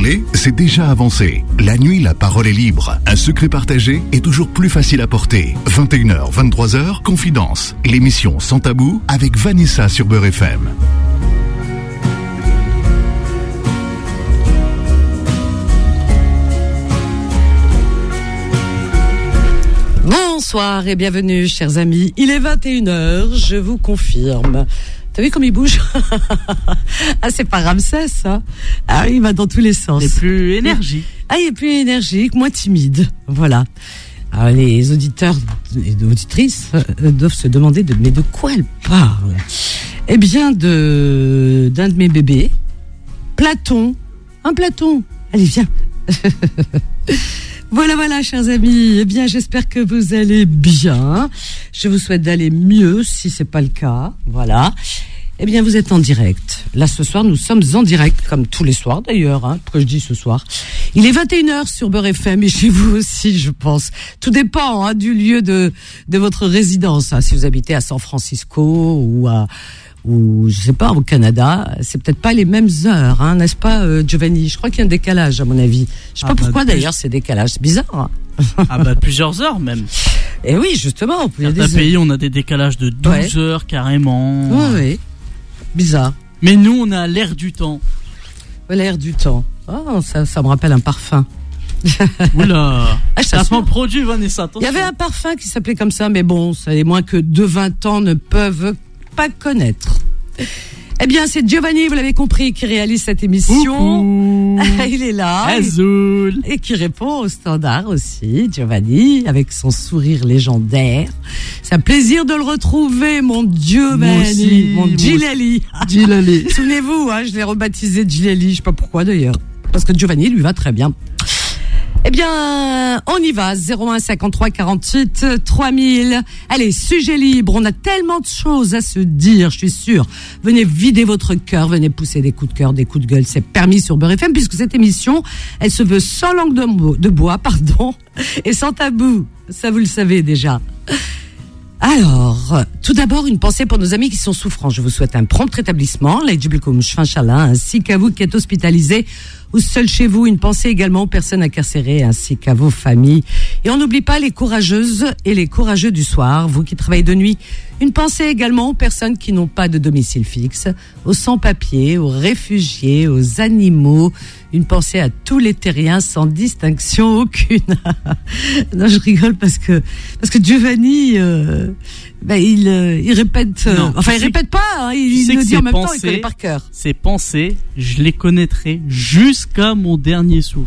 parler, c'est déjà avancé. La nuit, la parole est libre. Un secret partagé est toujours plus facile à porter. 21h, 23h, Confidence. L'émission Sans Tabou avec Vanessa sur Beurre FM. Bonsoir et bienvenue, chers amis. Il est 21h, je vous confirme. T'as vu comme il bouge? Ah, c'est pas Ramsès, ça. Ah, il va dans tous les sens. Il est plus énergique. Ah, il est plus énergique, moins timide. Voilà. Alors, les auditeurs et auditrices doivent se demander mais de quoi elle parle? Eh bien, d'un de mes bébés, Platon. Un Platon. Allez, viens. Voilà, chers amis. Eh bien, j'espère que vous allez bien. Je vous souhaite d'aller mieux, si c'est pas le cas. Voilà. Eh bien, vous êtes en direct. Là, ce soir, nous sommes en direct, comme tous les soirs d'ailleurs. Pourquoi je dis ce soir? Il est 21h sur Beurre FM et chez vous aussi, je pense. Tout dépend du lieu de votre résidence. Si vous habitez à San Francisco ou je sais pas, au Canada, c'est peut-être pas les mêmes heures, n'est-ce pas, Giovanni? Je crois qu'il y a un décalage, à mon avis. Je sais pas pourquoi d'ailleurs c'est décalage, c'est bizarre. Plusieurs heures même. Et oui, justement. Certains pays, on a des décalages de 12 heures carrément. Oui. Bizarre. Mais nous, on a l'air du temps. L'air du temps. Oh, ça me rappelle un parfum. Oula. Ça se produit, Vanessa. Il y avait un parfum qui s'appelait comme ça, mais bon, ça les moins que de 20 ans ne peuvent pas connaître. Eh bien, c'est Giovanni, vous l'avez compris, qui réalise cette émission. Il est là. Azul. Et qui répond au standard aussi, Giovanni, avec son sourire légendaire. C'est un plaisir de le retrouver, mon Giovanni, mon Gilali. Gilali. Souvenez-vous, je l'ai rebaptisé Gilali, je sais pas pourquoi d'ailleurs. Parce que Giovanni lui va très bien. Eh bien, on y va, 01 53 48 3000. Allez, sujet libre, on a tellement de choses à se dire, je suis sûre. Venez vider votre cœur, venez pousser des coups de cœur, des coups de gueule, c'est permis sur Beurre FM, puisque cette émission, elle se veut sans langue de bois, et sans tabou, ça vous le savez déjà. Alors, tout d'abord, une pensée pour nos amis qui sont souffrants. Je vous souhaite un prompt rétablissement, ainsi qu'à vous qui êtes hospitalisés ou seuls chez vous. Une pensée également aux personnes incarcérées ainsi qu'à vos familles. Et on n'oublie pas les courageuses et les courageux du soir, vous qui travaillez de nuit. Une pensée également aux personnes qui n'ont pas de domicile fixe, aux sans-papiers, aux réfugiés, aux animaux. Une pensée à tous les terriens sans distinction aucune. Non, je rigole parce que Giovanni, il répète. Il répète pas. Il le dit en même temps. Il connaît par cœur. Ces pensées, je les connaîtrai jusqu'à mon dernier souffle.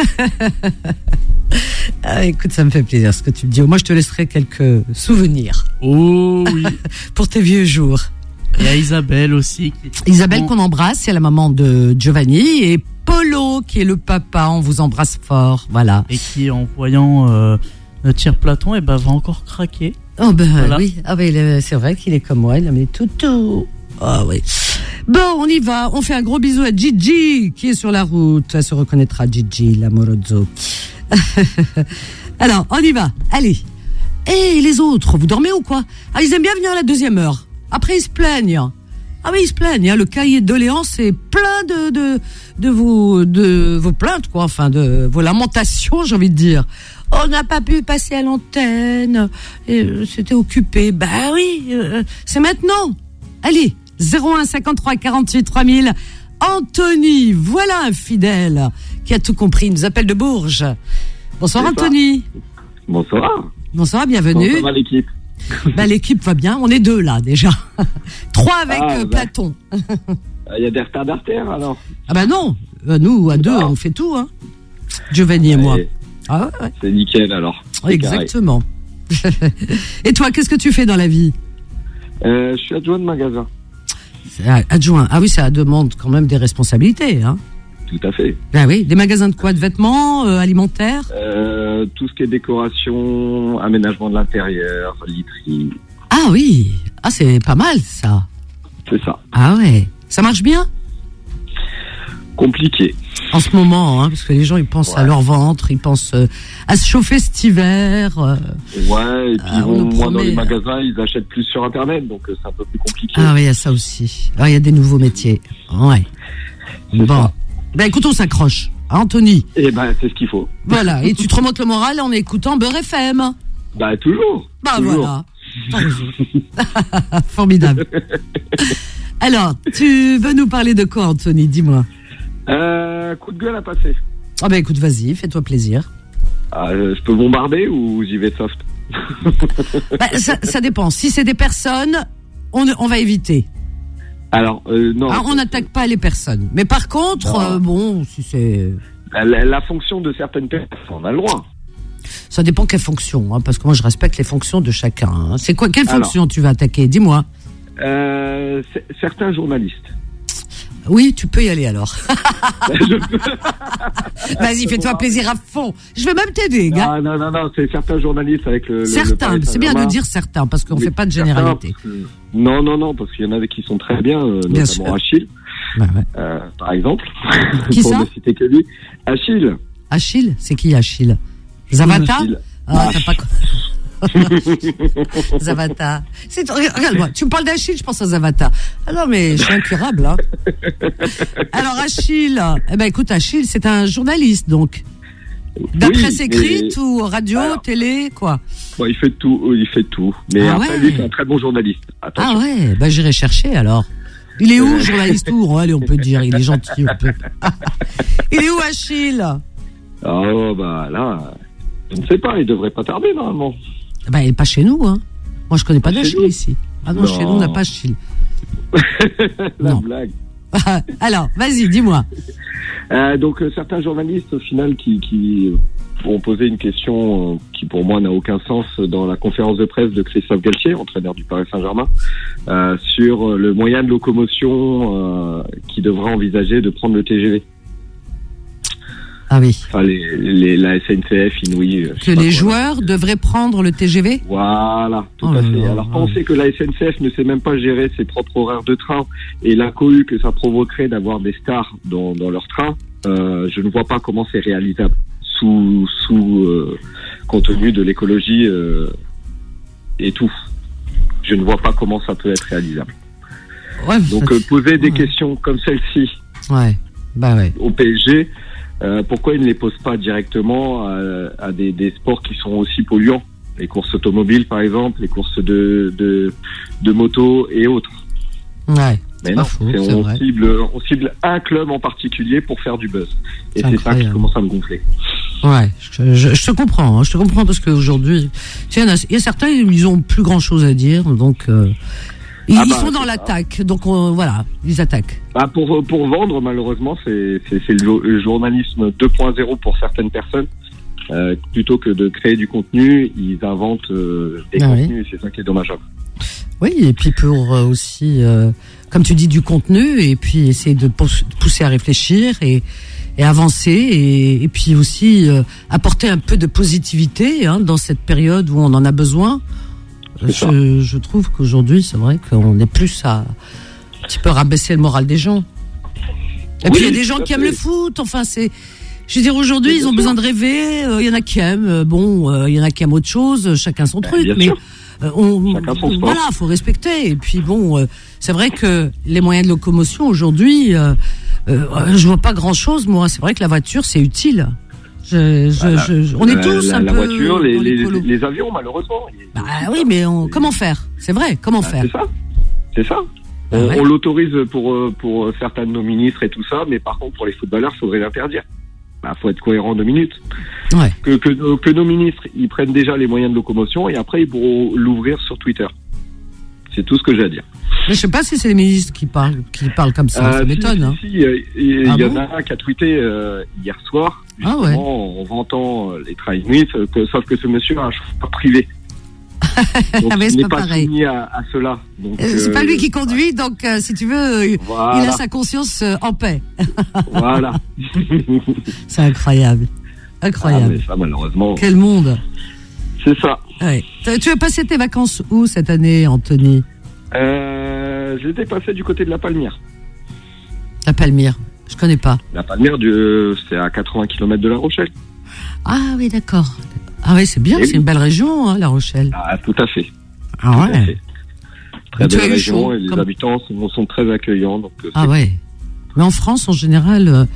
Écoute, ça me fait plaisir ce que tu me dis. Moi, je te laisserai quelques souvenirs. Oh oui. Pour tes vieux jours. Il y a Isabelle aussi. Isabelle qu'on embrasse, c'est la maman de Giovanni, et Polo qui est le papa. On vous embrasse fort, voilà. Et qui, en voyant notre cher Platon, va encore craquer. Oh voilà. Oui, c'est vrai qu'il est comme moi. Il a mis toutou. Ah oui. Bon, on y va. On fait un gros bisou à Gigi qui est sur la route. Elle se reconnaîtra, Gigi, la Morozzo. Alors, on y va. Allez. Et les autres, vous dormez ou quoi? Ils aiment bien venir à la deuxième heure. Après, ils se plaignent. Ah oui, ils se plaignent. Le cahier de doléances est plein de vos plaintes, quoi. Enfin, de vos lamentations, j'ai envie de dire. On n'a pas pu passer à l'antenne. C'était occupé. Oui, c'est maintenant. Allez, 01 53 48 3000. Anthony, voilà un fidèle qui a tout compris. Il nous appelle de Bourges. Bonsoir, Anthony. Bonsoir. Bonsoir, bienvenue. Comment va l'équipe? L'équipe va bien. On est 2 là déjà. 3 avec Platon. Il y a des retardataires alors? Non. Nous, à 2, on fait tout. Giovanni et moi. Ouais. C'est nickel alors. Exactement. Et toi, qu'est-ce que tu fais dans la vie? Je suis adjoint de magasin. Adjoint. Ah oui, ça demande quand même des responsabilités. Tout à fait. Oui, des magasins de quoi? De vêtements, alimentaires? Tout ce qui est décoration, aménagement de l'intérieur, literie. Ah oui, c'est pas mal ça. C'est ça. Ah ouais, ça marche bien? Compliqué. En ce moment, parce que les gens ils pensent à leur ventre, ils pensent à se chauffer cet hiver. Et puis moi dans les magasins, ils achètent plus sur Internet, donc c'est un peu plus compliqué. Ah oui, il y a ça aussi. Il y a des nouveaux métiers. Ouais. C'est ça. Écoute, on s'accroche. Anthony. Eh ben, c'est ce qu'il faut. Voilà, et tu te remontes le moral en écoutant Beurre FM. Bah, toujours. Bah, toujours. voilà. T'as raison. Formidable. Alors, tu veux nous parler de quoi, Anthony? Dis-moi. Coup de gueule à passer. Ah ben écoute, vas-y, fais-toi plaisir. Je peux bombarder ou j'y vais soft? Bah, ça dépend. Si c'est des personnes, on va éviter. Alors, non. On n'attaque pas les personnes. Mais par contre, bon, si c'est... La fonction de certaines personnes, on a le droit. Ça dépend quelle fonction, hein, parce que moi je respecte les fonctions de chacun. Hein. C'est quoi, quelle fonction tu vas attaquer? Dis-moi. Certains journalistes. Oui, tu peux y aller alors. Vas-y, fais-toi plaisir à fond. Je vais même t'aider, gars. Non, c'est certains journalistes avec le. Certains, c'est bien de dire certains, parce qu'on ne fait pas de généralité. Non, parce qu'il y en a qui sont très bien, notamment Achille, par exemple. Qui pour ça? ne citer que lui. Achille. Achille, c'est qui Achille? Zavata? Ah, t'as pas. Zavata. Regarde-moi, tu me parles d'Achille, je pense à Zavata. Ah non, mais je suis incurable, hein. Alors, Achille, écoute, Achille, c'est un journaliste, donc. De la presse écrite ou radio, télé, quoi? Bon, il fait tout. Mais après, lui, c'est un très bon journaliste. Attention. Ah ouais, j'irai chercher, alors. Il est où, journaliste ou? Allez, on peut dire, il est gentil, on peut. Il est où, Achille? Oh, bah, là, je ne sais pas, il devrait pas tarder, normalement. Il n'est pas chez nous, hein. Moi, je connais pas d'Achille ici. Ah non, chez nous, on n'a pas Achille. Blague. Alors, vas-y, dis-moi. Donc, certains journalistes, au final, qui ont posé une question qui, pour moi, n'a aucun sens dans la conférence de presse de Christophe Galtier, entraîneur du Paris Saint-Germain, sur le moyen de locomotion qui devrait envisager de prendre le TGV. Ah oui. Enfin, la SNCF, Inouï. Que les joueurs devraient prendre le TGV? Voilà, tout à fait. Alors, penser que la SNCF ne sait même pas gérer ses propres horaires de train et la cohue que ça provoquerait d'avoir des stars dans leur train, je ne vois pas comment c'est réalisable sous compte tenu de l'écologie et tout. Je ne vois pas comment ça peut être réalisable. Ouais, donc, poser des questions comme celle-ci au PSG... pourquoi ils ne les posent pas directement à des sports qui sont aussi polluants, les courses automobiles par exemple, les courses de moto et autres. Ouais. Mais non, on cible un club en particulier pour faire du buzz. Et c'est ça qui commence à me gonfler. Ouais, je te comprends. Je te comprends parce qu'aujourd'hui, il y a certains, ils ont plus grand chose à dire, donc. Ils sont dans l'attaque, donc voilà, ils attaquent. Pour vendre, malheureusement, c'est le journalisme 2.0 pour certaines personnes. Plutôt que de créer du contenu, ils inventent des contenus, et c'est ça qui est dommageable. Oui, et puis pour aussi, comme tu dis, du contenu, et puis essayer de pousser à réfléchir et avancer, et puis aussi apporter un peu de positivité dans cette période où on en a besoin. Je trouve qu'aujourd'hui, c'est vrai qu'on est plus à un petit peu rabaisser le moral des gens. Et puis il y a des gens qui aiment le foot. Enfin, je veux dire, aujourd'hui, ils ont besoin de rêver. Il y en a qui aiment. Il y en a qui aiment autre chose. Chacun son truc. Mais voilà, faut respecter. Et puis bon, c'est vrai que les moyens de locomotion aujourd'hui, je vois pas grand chose. Moi, c'est vrai que la voiture, c'est utile. On est tous un peu. La voiture, les avions, malheureusement. Oui, mais comment faire? C'est vrai, comment faire? C'est ça. On l'autorise pour certains de nos ministres et tout ça, mais par contre, pour les footballeurs, il faudrait l'interdire. Faut être cohérent 2 minutes. Ouais. Que nos ministres, ils prennent déjà les moyens de locomotion et après, ils pourront l'ouvrir sur Twitter. C'est tout ce que j'ai à dire. Mais je sais pas si c'est les ministres qui parlent comme ça. Ça m'étonne. Il y en a un qui a tweeté hier soir, justement, en vantant les trains Inuits, sauf que ce monsieur a un chauffeur privé. Donc, il n'est pas soumis à cela. C'est pas lui qui conduit, donc si tu veux, il a sa conscience en paix. Voilà. C'est incroyable. Mais ça, malheureusement. Quel monde. C'est ça. Ouais. Tu as passé tes vacances où cette année, Anthony? J'étais passé du côté de la Palmyre. La Palmyre, je connais pas. La Palmyre, c'est à 80 km de La Rochelle. Ah oui, d'accord. Ah oui, c'est bien, c'est une belle région, La Rochelle. Ah, tout à fait. Ah ouais. Très belle région et les habitants sont très accueillants. Donc, ouais. Mais en France, en général,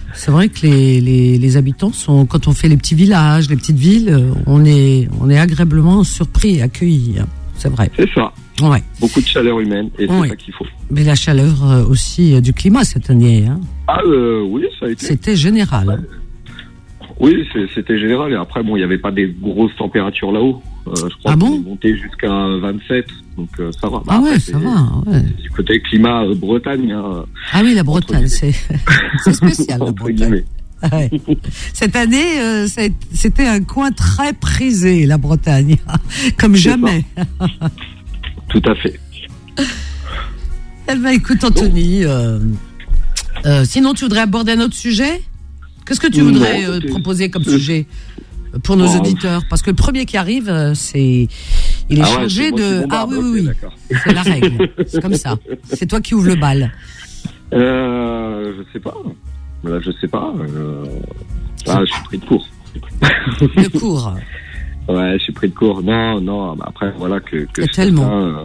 C'est vrai que les habitants sont, quand on fait les petits villages, les petites villes, on est agréablement surpris et accueillis. C'est vrai. C'est ça. Ouais. Beaucoup de chaleur humaine et c'est ça qu'il faut. Mais la chaleur aussi du climat cette année. Hein. Oui, ça a été. C'était général. Hein. Oui, c'était général. Et après, bon, il n'y avait pas des grosses températures là-haut. Je crois qu'on est monté jusqu'à 27, donc ça va. Après, ça va. Ouais. Du côté climat Bretagne. Ah oui, la Bretagne, c'est spécial, la Bretagne. Ouais. Cette année, c'était un coin très prisé, la Bretagne, comme jamais. Tout à fait. Eh ben, écoute, Anthony, sinon, tu voudrais aborder un autre sujet ? Qu'est-ce que tu voudrais proposer comme sujet pour nos auditeurs ? Parce que le premier qui arrive, il est chargé de... Oui. C'est la règle. C'est comme ça. C'est toi qui ouvres le bal. Je sais pas. Là, je sais pas. Je suis pris de court. De court. Ouais, je suis pris de court. Non. Après, voilà que tellement.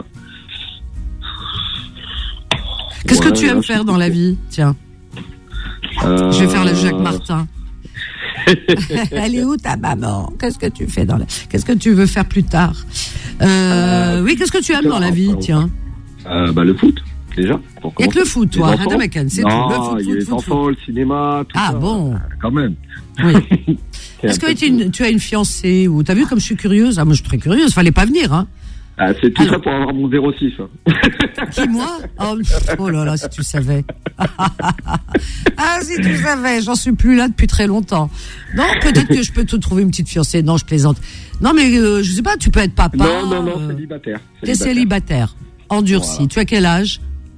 Qu'est-ce que tu aimes faire dans la vie ? Tiens. Je vais faire le Jacques Martin. Elle est où ta maman ? Qu'est-ce que tu fais Qu'est-ce que tu veux faire plus tard ? Oui, qu'est-ce que tu aimes dans la vie ? Tiens. Le foot. Déjà. Il n'y a que le foot, toi, c'est tout. Le il y a les enfants, le cinéma, tout ça. Ah bon ? Quand même. Oui. Est-ce que tu as une fiancée ou t'as vu comme je suis curieuse ? Ah, moi, je suis très curieuse. Fallait pas venir, hein. C'est tout ça pour avoir mon 06. Qui, moi ? Oh là là, si tu savais. Si tu savais, j'en suis plus là depuis très longtemps. Non, peut-être que je peux te trouver une petite fiancée. Non, je plaisante. Non, mais je sais pas, tu peux être papa. Non, célibataire. T'es célibataire, endurci. Voilà. Tu as quel âge ?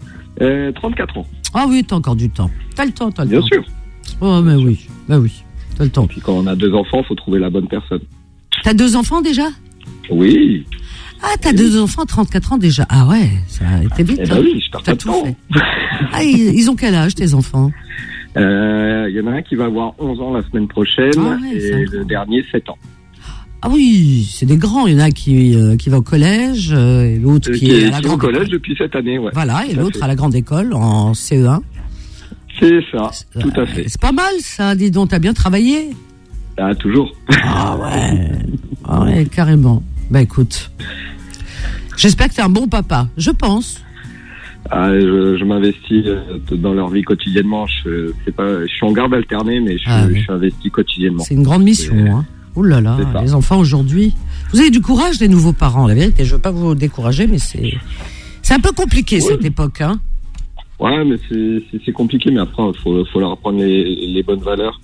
34 ans. Ah oui, t'as encore du temps. T'as le temps. Bien sûr. Oh, mais oui. T'as le temps. Et puis quand on a 2 enfants, faut trouver la bonne personne. T'as 2 enfants déjà ? Oui. Ah, t'as 2 enfants, 34 ans déjà. Ah ouais, ça a été vite. Oui, je t'as tout fait. Ah, ils ont quel âge, tes enfants ? Il y en a un qui va avoir 11 ans la semaine prochaine et le dernier 7 ans. Ah oui, c'est des grands. Il y en a qui va au collège et l'autre qui est à la grande collège depuis cette année. Ouais. Voilà, et l'autre à la grande école en CE1. C'est ça, tout à fait. C'est pas mal ça, dis donc, t'as bien travaillé. Ah, toujours. Ah ouais, carrément. Bah écoute, j'espère que t'es un bon papa, je pense. Je m'investis dans leur vie quotidiennement. Je suis en garde alternée, mais je suis investi quotidiennement. C'est une grande mission, hein. Ouh là là, les enfants aujourd'hui. Vous avez du courage, les nouveaux parents, la vérité. Je veux pas vous décourager, mais c'est un peu compliqué cette époque, hein. Ouais, mais c'est compliqué, mais après faut leur apprendre les bonnes valeurs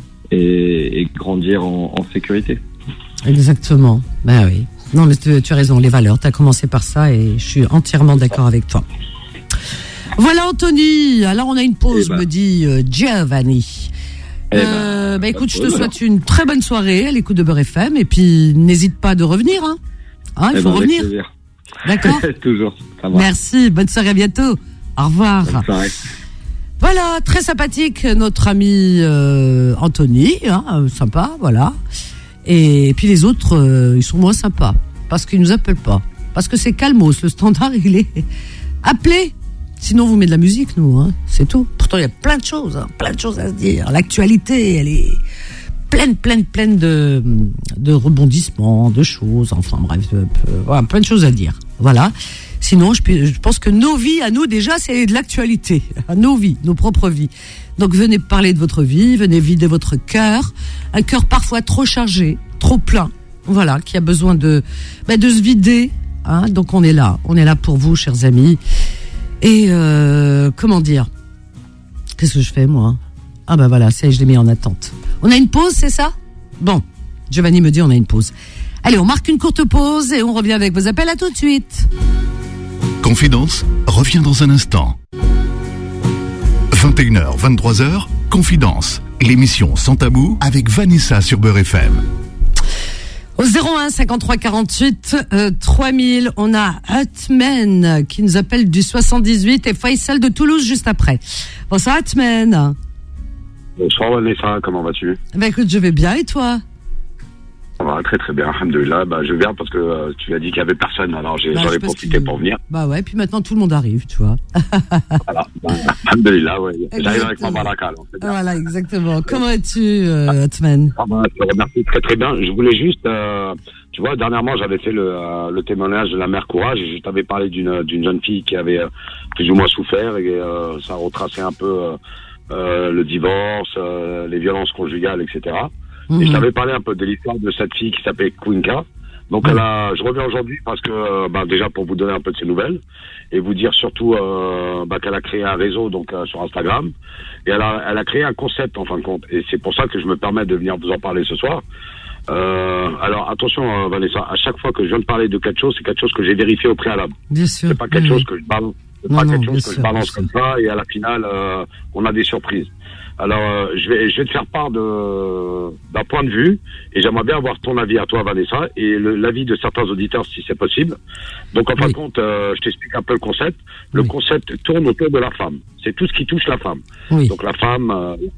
et grandir en sécurité. Exactement. Ben oui. Non, mais tu as raison, les valeurs. Tu as commencé par ça et je suis entièrement d'accord avec toi. Voilà, Anthony. Alors, on a une pause, me dit Giovanni. Écoute, je te souhaite une très bonne soirée à l'écoute de Beurre FM et puis n'hésite pas de revenir. Il faut revenir. D'accord. Toujours. Ça va. Merci. Bonne soirée, à bientôt. Au revoir. Bonne soirée. Voilà, très sympathique, notre ami Anthony. Sympa, voilà. Et puis les autres, ils sont moins sympas parce qu'ils nous appellent pas. Parce que c'est calmos, le standard, il est appelé. Sinon, vous mettez de la musique, nous, c'est tout. Pourtant, il y a plein de choses à se dire. L'actualité, elle est pleine de rebondissements, de choses. Enfin, bref, voilà, plein de choses à dire. Voilà. Sinon, je pense que nos vies, à nous, déjà, c'est de l'actualité. Nos vies, nos propres vies. Donc, venez parler de votre vie, venez vider votre cœur. Un cœur parfois trop chargé, trop plein. Voilà, qui a besoin de se vider. Donc, on est là pour vous, chers amis. Et comment dire ? Qu'est-ce que je fais, moi ? Ah bah voilà, je l'ai mis en attente. On a une pause, c'est ça ? Bon, Giovanni me dit on a une pause. Allez, on marque une courte pause et on revient avec vos appels. À tout de suite. Confidence revient dans un instant. 21h, 23h, Confidence, l'émission sans tabou avec Vanessa sur Beurre FM. Au 01 53 48 3000, on a Atmen qui nous appelle du 78 et Faisal de Toulouse juste après. Bonsoir Atmen. Bonsoir Vanessa, comment vas-tu ? Écoute, je vais bien et toi ? Ça va, très très bien, alhamdoulilah. Je viens parce que tu as dit qu'il y avait personne, alors j'en ai profité pour venir. Bah ouais, puis maintenant tout le monde arrive, tu vois. Voilà, alhamdoulilah, ouais. J'arrive avec ma baraka. Voilà, exactement. Comment es-tu, Othman? Je te remercie très très bien. Je voulais juste, tu vois, dernièrement j'avais fait le témoignage de la mère Courage et je t'avais parlé d'une jeune fille qui avait plus ou moins souffert et ça retraçait un peu le divorce, les violences conjugales, etc. Et je t'avais parlé un peu de l'histoire de cette fille qui s'appelait Quinca. Donc je reviens aujourd'hui parce que déjà pour vous donner un peu de ses nouvelles et vous dire surtout qu'elle a créé un réseau donc sur Instagram et elle a créé un concept en fin de compte et c'est pour ça que je me permets de venir vous en parler ce soir. Alors attention Vanessa, à chaque fois que je viens de parler de quelque chose, c'est quelque chose que j'ai vérifié au préalable. Bien sûr. C'est pas quelque chose que je balance. C'est pas quelque chose que je balance comme ça et à la finale on a des surprises. Alors je vais te faire part d'un point de vue et j'aimerais bien avoir ton avis à toi Vanessa et l'avis de certains auditeurs si c'est possible. Donc en fin de compte, je t'explique un peu le concept. Le concept tourne autour de la femme. C'est tout ce qui touche la femme. Oui. Donc la femme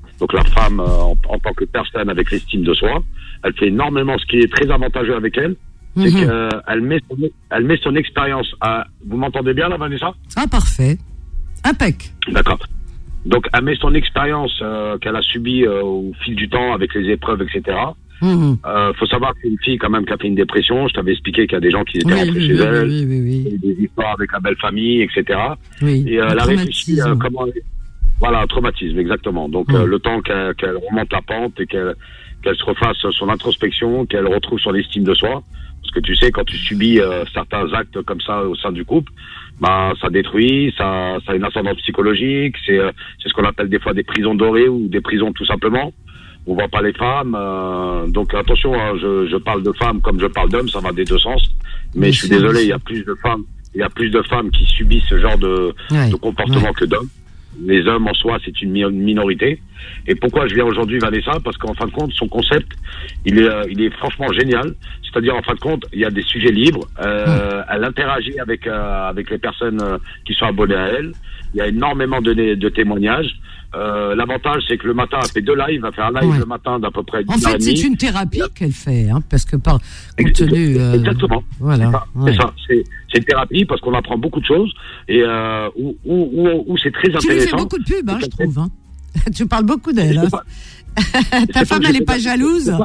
en tant que personne avec l'estime de soi, elle fait énormément ce qui est très avantageux avec elle. C'est qu'elle met son expérience à... Vous m'entendez bien là, Vanessa? Ah, parfait. Impec. D'accord. Donc, elle met son expérience qu'elle a subie au fil du temps avec les épreuves, etc. Faut savoir que c'est une fille quand même qui a fait une dépression. Je t'avais expliqué qu'il y a des gens qui étaient rentrés chez elle, des histoires avec la belle famille, etc. Et elle a réfléchi comment... Voilà, un traumatisme, exactement. Donc, le temps qu'elle remonte la pente et qu'elle se refasse son introspection, qu'elle retrouve son estime de soi. Parce que tu sais, quand tu subis certains actes comme ça au sein du couple, ça détruit, ça a une ascendance psychologique, c'est ce qu'on appelle des fois des prisons dorées ou des prisons tout simplement. On voit pas les femmes, donc attention, je parle de femmes comme je parle d'hommes, ça va des deux sens. Mais je suis désolé, il y a plus de femmes qui subissent ce genre de comportement que d'hommes. Les hommes en soi, c'est une minorité. Et pourquoi je viens aujourd'hui, Vanessa? Parce qu'en fin de compte, son concept, il est franchement génial. C'est-à-dire, en fin de compte, il y a des sujets libres. Elle interagit avec les personnes qui sont abonnées à elle. Il y a énormément de témoignages. L'avantage, c'est que le matin, elle fait 2 lives. Elle va faire un live le matin d'à peu près 10 En fait, c'est une thérapie qu'elle fait, parce que compte tenu... Exactement. Voilà. C'est ça. C'est une thérapie parce qu'on apprend beaucoup de choses et où c'est très intéressant. Tu lui fais beaucoup de pub, je trouve. Tu parles beaucoup d'elle. Ta femme, elle n'est pas jalouse?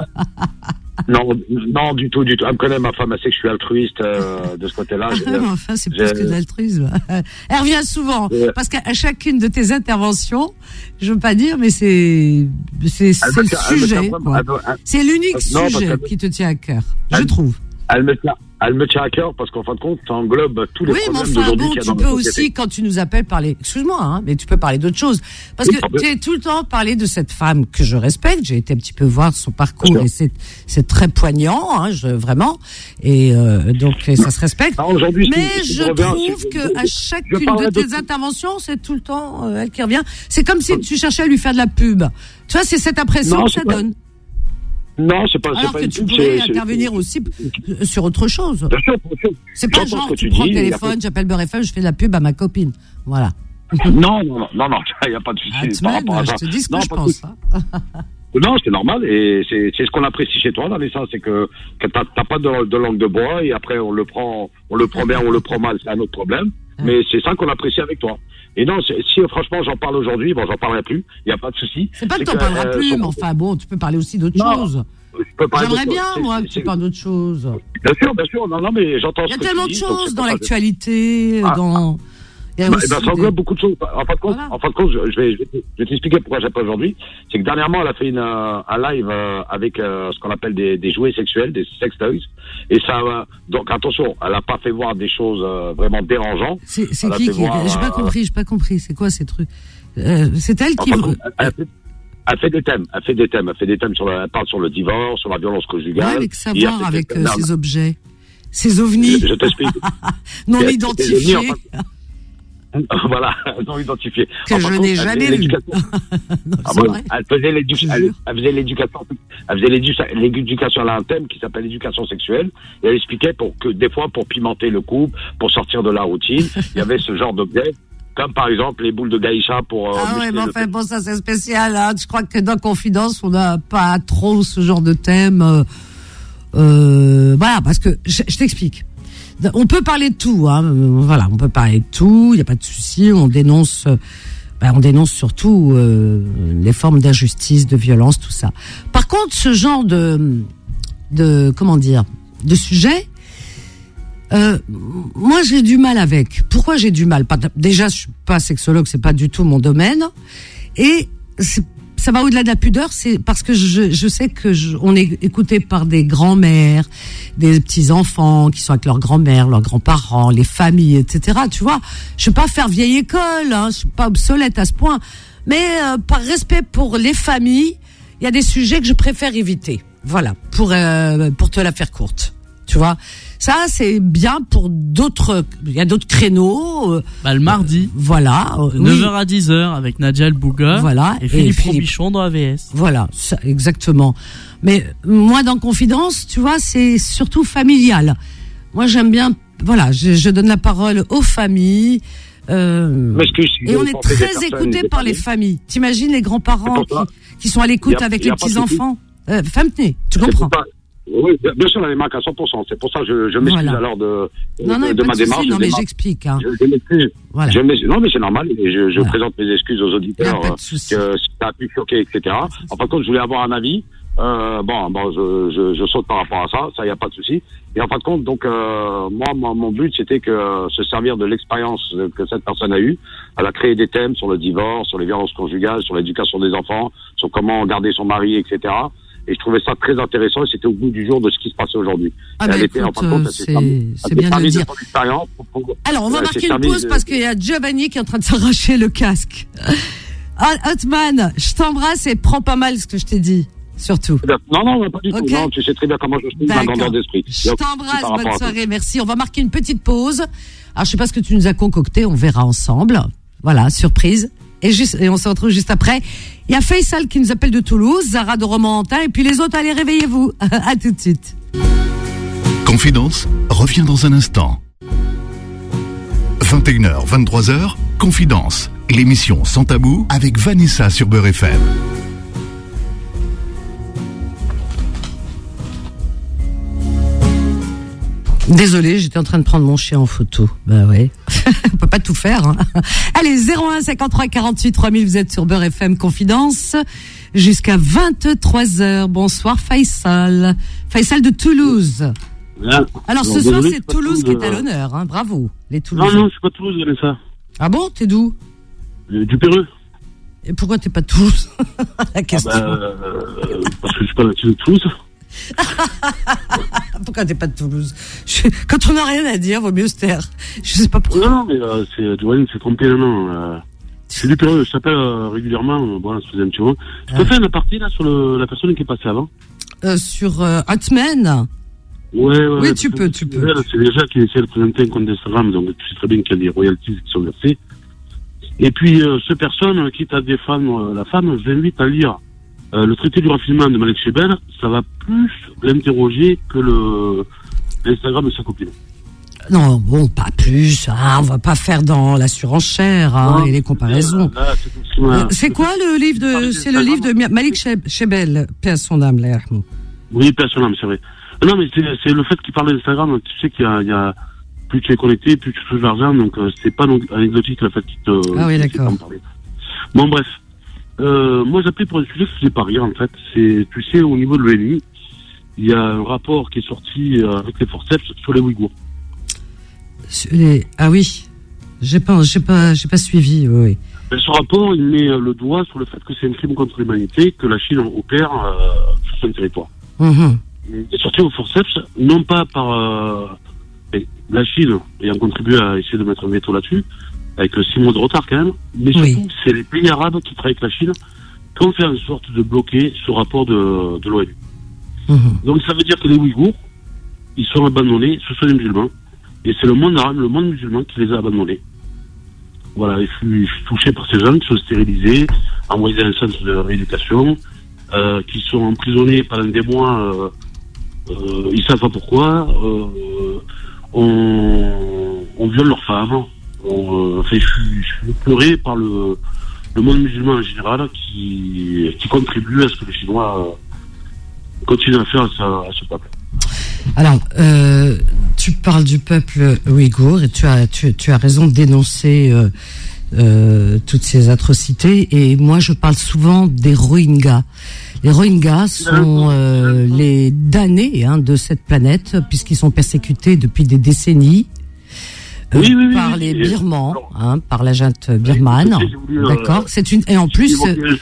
Non, du tout. Elle me connaît, ma femme, elle sait que je suis altruiste de ce côté-là. Enfin, c'est plus que de l'altruisme. Elle revient souvent, parce qu'à chacune de tes interventions, je veux pas dire, mais c'est le sujet. C'est l'unique sujet qui te tient à cœur, je trouve. Elle me tient à cœur parce qu'en fin de compte, ça englobe tous les problèmes d'aujourd'hui qu'il y a dans la société. Tu peux aussi, quand tu nous appelles, parler, excuse-moi, mais tu peux parler d'autre chose. Parce que tu es tout le temps parlé de cette femme que je respecte. J'ai été un petit peu voir son parcours et c'est très poignant, vraiment. Et donc, ça se respecte. Mais je trouve que à chacune de tes interventions, c'est tout le temps elle qui revient. C'est comme si tu cherchais à lui faire de la pub. Tu vois, c'est cette impression que ça donne. Non, c'est pas. Alors que tu pourrais intervenir aussi sur autre chose. Bien sûr. C'est pas genre tu prends le téléphone, j'appelle Beurre FM, je fais de la pub à ma copine. Voilà. Non, il n'y a pas de souci par rapport à ça. Je te dis ce que je pense. Non, c'est normal et c'est ce qu'on apprécie chez toi, Vanessa, c'est que t'as pas de langue de bois et après on le prend bien, on le prend mal, c'est un autre problème. Mais c'est ça qu'on apprécie avec toi. Et non, si franchement j'en parle aujourd'hui, j'en parlerai plus, il n'y a pas de souci. C'est pas que t'en parleras plus, mais enfin bon, tu peux parler aussi d'autres choses. J'aimerais bien, moi, que tu parles d'autres choses. Bien sûr, non, mais j'entends ce que tu dis. Il y a tellement de choses dans l'actualité, ça englobe beaucoup de choses. En fin de compte, je vais t'expliquer pourquoi j'appelle aujourd'hui. C'est que dernièrement, elle a fait un live avec ce qu'on appelle des jouets sexuels, des sex toys. Et ça, donc attention, elle a pas fait voir des choses vraiment dérangeantes. C'est qui J'ai pas compris. C'est quoi ces trucs? C'est elle qui... Elle fait des thèmes. Elle parle sur le divorce, sur la violence conjugale. Ouais, avec savoir avec ces objets, ces ovnis. Je t'explique. Non identifiés. Voilà, non identifié. Que je n'ai jamais lu. Elle faisait l'éducation. Elle a un thème qui s'appelle l'éducation sexuelle. Et elle expliquait que des fois, pour pimenter le couple, pour sortir de la routine, il y avait ce genre d'objets. Comme par exemple les boules de gaïcha pour... ça c'est spécial. Je crois que dans Confidence, on n'a pas trop ce genre de thème. Voilà, parce que je t'explique. On peut parler de tout, hein. Voilà, on peut parler de tout. Il y a pas de souci. On dénonce surtout les formes d'injustice, de violence, tout ça. Par contre, ce genre de sujet, moi j'ai du mal avec. Pourquoi j'ai du mal? Déjà, je suis pas sexologue, c'est pas du tout mon domaine, et ça va au-delà de la pudeur, c'est parce que je sais que on est écouté par des grands-mères, des petits-enfants qui sont avec leurs grands-mères, leurs grands-parents, les familles, etc. Tu vois, je vais pas faire vieille école, hein, je suis pas obsolète à ce point, mais par respect pour les familles, il y a des sujets que je préfère éviter. Voilà, pour te la faire courte. Tu vois, ça c'est bien pour d'autres. Il y a d'autres créneaux. Le mardi. Voilà. De 9h à 10h avec Nadia El Bouga. Voilà. Et Philippe Robichon dans AVS. Voilà, ça, exactement. Mais moi, dans Confidence, tu vois, c'est surtout familial. Moi, j'aime bien. Voilà, je donne la parole aux familles. Et on est très écouté par les familles. T'imagines les grands-parents qui sont à l'écoute avec les petits-enfants. Famille, tu comprends? Oui, bien sûr, la démarque à 100%. C'est pour ça que je m'excuse alors de ma démarche. Non, mais j'explique. Hein. Je m'excuse. Voilà. Non, mais c'est normal. Et je présente mes excuses aux auditeurs que ça a pu choquer, etc. En fin de compte, je voulais avoir un avis. Je saute par rapport à ça. Ça, y a pas de souci. Et en fin de compte, donc, moi, mon but, c'était que se servir de l'expérience que cette personne a eue. Elle a créé des thèmes sur le divorce, sur les violences conjugales, sur l'éducation des enfants, sur comment garder son mari, etc. Et je trouvais ça très intéressant et c'était au bout du jour de ce qui se passait aujourd'hui. C'est bien de le dire. Alors, on va marquer une pause parce qu'il y a Giovanni qui est en train de s'arracher le casque. Otman, je t'embrasse et prends pas mal ce que je t'ai dit, surtout. Non, pas du tout. Non, tu sais très bien comment je suis, ma grandeur d'esprit. Je t'embrasse, bonne soirée, merci. On va marquer une petite pause. Alors, je sais pas ce que tu nous as concocté, on verra ensemble. Voilà, surprise. Et on se retrouve juste après. Il y a Faisal qui nous appelle de Toulouse, Zara de Romorantin, et puis les autres, allez, réveillez-vous. À tout de suite. Confidence revient dans un instant. 21h, 23h, Confidence, l'émission sans tabou avec Vanessa sur Beurre FM. Désolée, j'étais en train de prendre mon chien en photo. Bah ouais, on peut pas tout faire. Hein. Allez, 01 53 48 3000, vous êtes sur Beurre FM Confidence jusqu'à 23h. Bonsoir Faisal. Faisal de Toulouse. Bien. Alors ce soir, c'est Toulouse qui est à l'honneur. Hein. Bravo, les Toulousains. Non, je suis pas Toulouse, Vanessa. Ah bon, t'es d'où? Du Pérou. Et pourquoi t'es pas de Toulouse? La question. Parce que je suis pas de Toulouse. Pourquoi t'es pas de Toulouse? Quand on n'a rien à dire, vaut mieux se taire. Je sais pas pourquoi. Non, mais Joanne s'est trompé, non. Je suis du Pérou, je t'appelle régulièrement. Bon, ça faisait un petit moment. Je te fais une partie là sur la personne qui est passée avant. Sur Hotman. Ouais. Oui, tu peux. C'est déjà qui essaie de présenter un compte d'Instagram, donc tu sais très bien qu'il y a des royalties qui sont versées. Et puis, cette personne, quitte à défendre la femme, je l'invite à lire le traité du raffinement de Malek Chebel. Ça va plus l'interroger que l'Instagram de sa copine. Non, bon, pas plus. Hein, on va pas faire dans la surenchère et les comparaisons. C'est quoi le livre de... C'est le livre de Malek Chebel, paix à son âme, là. Oui, paix à son âme, c'est vrai. Non, mais c'est le fait qu'il parle d'Instagram. Tu sais qu'il y a plus tu es connecté, plus tu touches l'argent. Donc, c'est pas anecdotique le fait qu'il te... Ah oui, d'accord. Bon, bref. Moi, j'appelais pour un sujet que je n'ai pas rien, en fait. C'est, tu sais, au niveau de l'ONU, il y a un rapport qui est sorti avec les forceps sur les Ouïghours. Ah oui. J'ai pas suivi, oui. Mais ce rapport, il met le doigt sur le fait que c'est un crime contre l'humanité, que la Chine opère sur son territoire. Mmh. Il est sorti au forceps, non pas par la Chine ayant contribué à essayer de mettre un veto là-dessus, avec 6 mois de retard quand même, mais surtout, c'est les pays arabes qui travaillent avec la Chine qui ont fait en sorte de bloquer ce rapport de l'ONU. Mmh. Donc ça veut dire que les Ouïghours, ils sont abandonnés, ce sont les musulmans, et c'est le monde arabe, le monde musulman qui les a abandonnés. Voilà, je suis touché par ces gens qui sont stérilisés, envoyés dans un centre de rééducation, qui sont emprisonnés pendant des mois, ils savent pas pourquoi, on viole leurs femmes. Je suis pleuré par le monde musulman en général qui contribue à ce que les Chinois continuent à faire à ce peuple. Alors, tu parles du peuple ouïghour et tu as raison de dénoncer toutes ces atrocités. Et moi, je parle souvent des Rohingyas. Les Rohingyas sont les damnés de cette planète, puisqu'ils sont persécutés depuis des décennies. Par les Birmans, par la junte birmane, d'accord. C'est une et en plus, eux,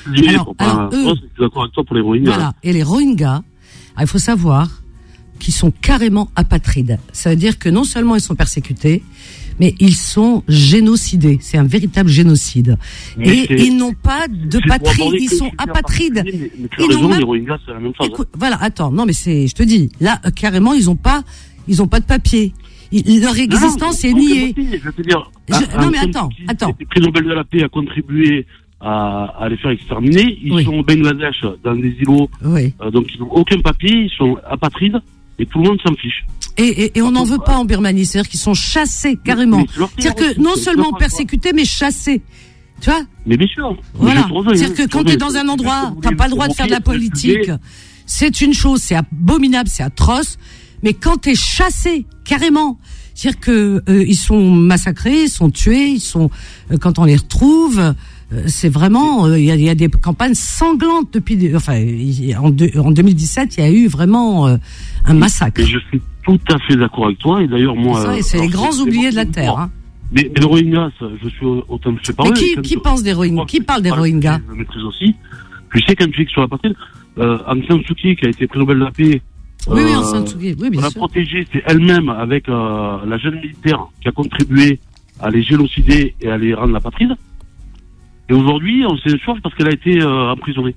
voilà. Et les Rohingyas, il faut savoir qu'ils sont carrément apatrides. Ça veut dire que non seulement ils sont persécutés, mais ils sont génocidés. C'est un véritable génocide. Et ils n'ont pas de patrie, ils sont apatrides. Ils n'ont même... Les Rohingyas, c'est la même chose. Voilà, attends, non mais je te dis, là carrément ils ont pas de papier. Leur existence est niée. Je veux dire, non mais attends. Le prix Nobel de la paix a contribué à les faire exterminer. Ils sont au Bangladesh, dans des îlots, donc ils n'ont aucun papier, ils sont apatrides et tout le monde s'en fiche. Et on n'en veut pas en Birmanie, c'est-à-dire qu'ils sont chassés carrément. C'est-à-dire que non seulement persécutés, mais chassés. Tu vois ? Mais bien sûr. Voilà. C'est-à-dire que quand tu es dans un endroit, t'as pas le droit de faire de la politique. C'est une chose, c'est abominable, c'est atroce. Mais quand t'es chassé, carrément, c'est-à-dire que ils sont massacrés, ils sont tués, ils sont quand on les retrouve, c'est vraiment il y a des campagnes sanglantes depuis en 2017, il y a eu vraiment un massacre. Et je suis tout à fait d'accord avec toi et d'ailleurs moi c'est les grands oubliés de la terre. Mais les Rohingyas, je suis autant touché par eux. Mais qui pense des Rohingyas? Qui parle des Rohingyas? Je maîtrise aussi. Tu sais quand tu dis que sur la patrie, Aung San Suu Kyi qui a été prix Nobel de la paix. Oui, Aung San Suu Kyi, oui, bien sûr. La protéger, c'est elle-même avec la jeune militaire qui a contribué à les génocider et à les rendre apatrides. Et aujourd'hui, on s'est sauvé parce qu'elle a été emprisonnée.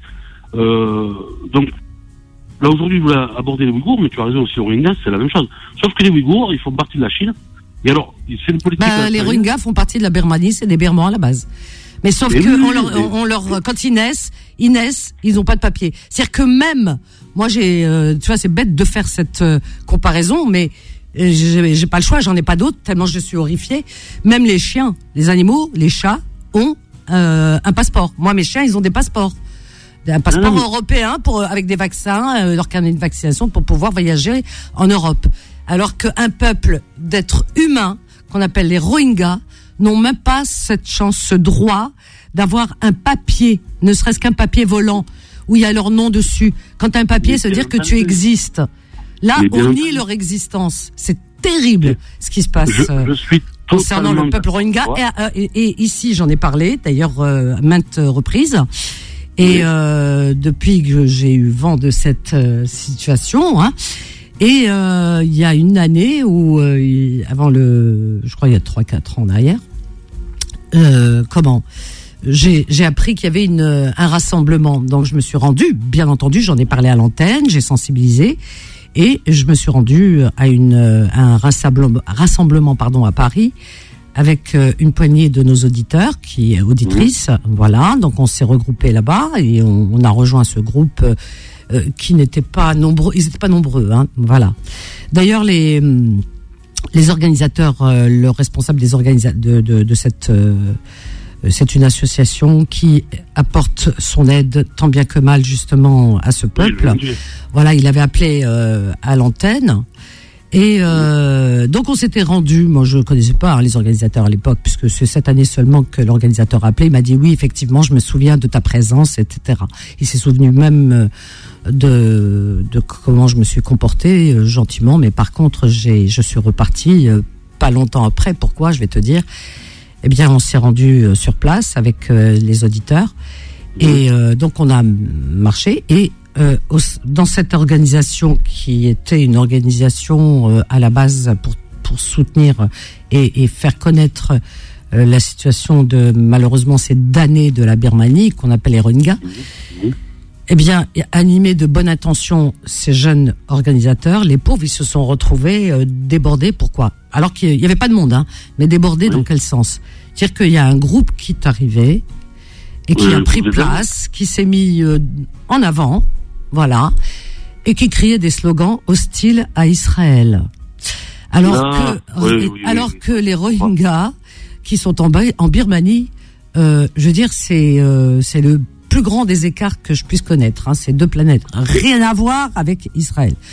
Donc, là aujourd'hui, vous voulez aborder les Ouïghours, mais tu as raison aussi, aux Rohingyas, c'est la même chose. Sauf que les Ouïghours, ils font partie de la Chine. Et alors, c'est une politique... les Rohingyas font partie de la Birmanie, c'est des Birmans à la base. Mais sauf que quand ils naissent, ils n'ont pas de papier. C'est-à-dire que même, moi tu vois, c'est bête de faire cette comparaison, mais j'ai pas le choix, j'en ai pas d'autres, tellement je suis horrifiée. Même les chiens, les animaux, les chats ont un passeport. Moi, mes chiens, ils ont des passeports. Un passeport européen avec des vaccins, leur carnet de vaccination pour pouvoir voyager en Europe. Alors qu'un peuple d'êtres humains, qu'on appelle les Rohingyas, n'ont même pas cette chance, ce droit d'avoir un papier, ne serait-ce qu'un papier volant, où il y a leur nom dessus. Quand t'as un papier, ça veut dire que tu existes. Là, on nie leur existence. C'est terrible ce qui se passe concernant le peuple Rohingya. Et ici, j'en ai parlé, d'ailleurs, maintes reprises. Et depuis que j'ai eu vent de cette situation, et il y a une année où, je crois il y a 3-4 ans en arrière, j'ai appris qu'il y avait un rassemblement. Donc je me suis rendue, bien entendu, j'en ai parlé à l'antenne, j'ai sensibilisé, et je me suis rendue à un rassemblement à Paris, avec une poignée de nos auditeurs, auditrices, voilà. Donc on s'est regroupés là-bas et on a rejoint ce groupe qui n'était pas nombreux. Ils n'étaient pas nombreux, voilà. D'ailleurs, les organisateurs, le responsable des organisateurs de cette, c'est une association qui apporte son aide tant bien que mal justement à ce peuple. Voilà, il avait appelé à l'antenne. Et donc on s'était rendu, moi je connaissais pas les organisateurs à l'époque, puisque c'est cette année seulement que l'organisateur a appelé, il m'a dit oui effectivement je me souviens de ta présence, etc. Il s'est souvenu même de comment je me suis comporté gentiment, mais par contre je suis reparti pas longtemps après. Pourquoi? Je vais te dire. Eh bien on s'est rendu sur place avec les auditeurs et donc on a marché et dans cette organisation qui était une organisation à la base pour soutenir et faire connaître la situation de malheureusement ces damnés de la Birmanie qu'on appelle les Rohingyas, eh bien animés de bonne intention, ces jeunes organisateurs, les pauvres, ils se sont retrouvés débordés. Pourquoi? Alors qu'il y avait pas de monde, mais débordés dans quel sens? C'est-à-dire qu'il y a un groupe qui est arrivé et qui a pris place, qui s'est mis en avant. Voilà, et qui criait des slogans hostiles à Israël. Alors que les Rohingyas, qui sont en Birmanie, je veux dire, c'est le plus grand des écarts que je puisse connaître. C'est deux planètes, rien à voir avec Israël.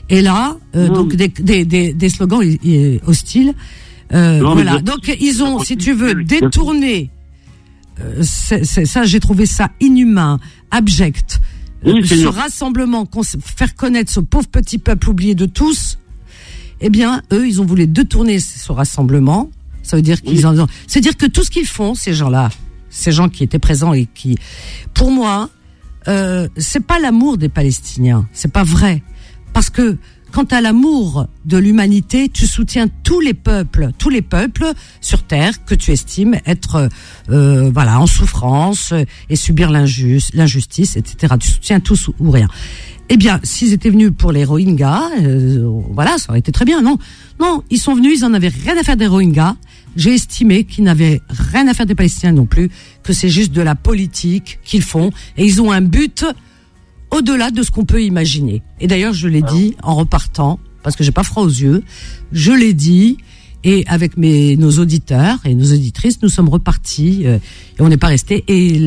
Et là, donc des slogans hostiles. Voilà. Donc ils ont, si tu veux, détourné. Ça, j'ai trouvé ça inhumain, abject. Ce rassemblement, faire connaître ce pauvre petit peuple oublié de tous. Eh bien, eux, ils ont voulu détourner ce rassemblement. Ça veut dire c'est-à-dire que tout ce qu'ils font, ces gens-là, ces gens qui étaient présents et qui, pour moi, c'est pas l'amour des Palestiniens. C'est pas vrai. Parce que, quant à l'amour de l'humanité, tu soutiens tous les peuples sur terre que tu estimes être, en souffrance et subir l'injustice, etc. Tu soutiens tous ou rien. Eh bien, s'ils étaient venus pour les Rohingyas, ça aurait été très bien. Non, ils sont venus, ils en avaient rien à faire des Rohingyas. J'ai estimé qu'ils n'avaient rien à faire des Palestiniens non plus, que c'est juste de la politique qu'ils font, et ils ont un but au-delà de ce qu'on peut imaginer. Et d'ailleurs, je l'ai dit en repartant, parce que j'ai pas froid aux yeux, je l'ai dit, et avec nos auditeurs et nos auditrices, nous sommes repartis, et on n'est pas restés. Et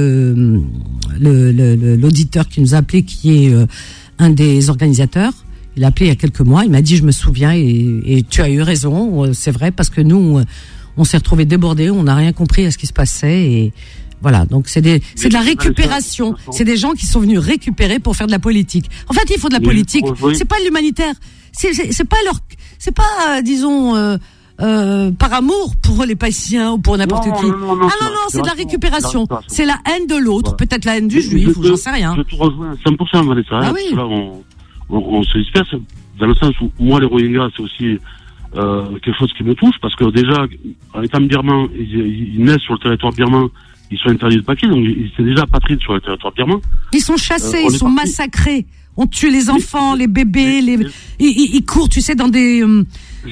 l'auditeur qui nous a appelé, qui est un des organisateurs, il a appelé il y a quelques mois, il m'a dit, je me souviens, et tu as eu raison, c'est vrai, parce que nous, on s'est retrouvés débordés, on n'a rien compris à ce qui se passait, et voilà, donc c'est de la récupération. C'est des gens qui sont venus récupérer pour faire de la politique. En fait, il faut de la politique. C'est pas de l'humanitaire. C'est pas disons par amour pour les Palestiniens ou pour n'importe qui. Non, c'est de la récupération. C'est la haine de l'autre, peut-être la haine du juif, ou j'en sais rien. Je te rejoins 100%, Vanessa. Ah oui. Là, on se disperse dans le sens où moi les Rohingyas, c'est aussi quelque chose qui me touche, parce que déjà, en étant birman, ils naissent sur le territoire birman. Ils sont interdits de papier, donc ils étaient déjà apatrides sur le territoire birman. Ils sont chassés, ils sont massacrés. On tue les enfants, les bébés, ils courent, tu sais, dans des le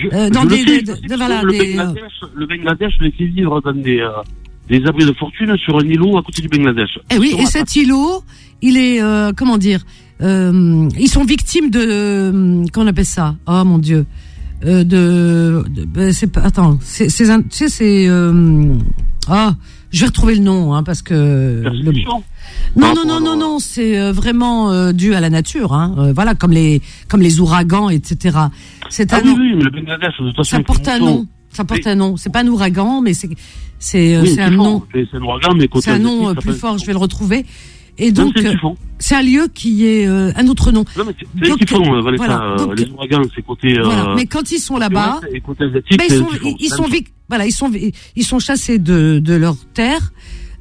Bangladesh les fait vivre dans des abris de fortune sur un îlot à côté du Bangladesh. Et oui, et cet îlot, il est comment dire, ils sont victimes de comment on appelle ça? Oh mon Dieu. C'est pas, attends, je vais retrouver le nom, parce que non, c'est vraiment dû à la nature, voilà, comme les ouragans, etc. C'est un nom. Oui, mais le Bangladesh, de toute façon, ça porte un nom. C'est pas un ouragan, mais c'est un nom. C'est un ouragan, mais c'est un nom plus fort. Je vais le retrouver. Et donc, c'est un lieu qui est un autre nom. Non, mais c'est typhon, Vanessa. Les ouragans, c'est côté. Mais quand ils sont là-bas, ils sont chassés de leur terre.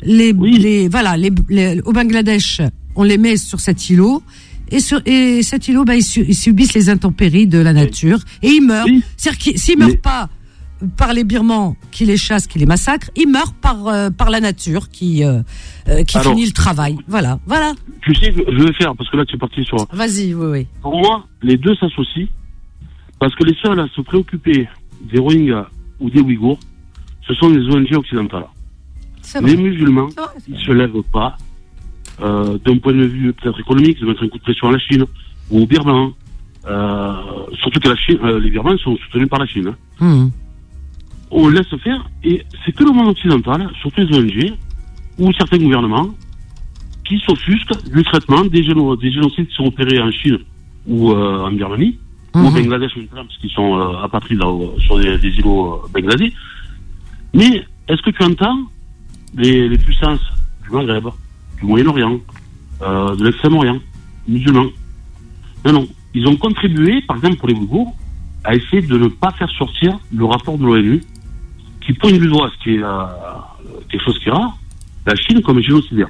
Au Bangladesh, on les met sur cet îlot. Et cet îlot, ils subissent les intempéries de la nature. Et ils meurent. Oui. C'est-à-dire que s'ils meurent pas par les Birmans qui les chassent, qui les massacrent, ils meurent par la nature qui finit le travail. Voilà. Tu sais, je vais faire, parce que là tu es parti sur... Vas-y, oui. Pour moi, les deux s'associent, parce que les seuls à se préoccuper des Rohingyas ou des Ouïghours, ce sont les ONG occidentales. Les musulmans, ils se lèvent pas, d'un point de vue peut-être économique, de mettre un coup de pression à la Chine, ou aux Birmans, surtout que les Birmans sont soutenus par la Chine. On laisse faire, et c'est que le monde occidental, surtout les ONG, ou certains gouvernements, qui s'offusquent du traitement des génocides qui sont opérés en Chine ou en Birmanie, ou au Bangladesh maintenant, parce qu'ils sont apatrides sur des îlots bangladais. Mais est-ce que tu entends les puissances du Maghreb, du Moyen-Orient, de l'Extrême-Orient, musulmans? Non. Ils ont contribué, par exemple pour les Ouïghours, à essayer de ne pas faire sortir le rapport de l'ONU qui pointe du doigt, ce qui est quelque chose qui est rare, la Chine comme génocidaire.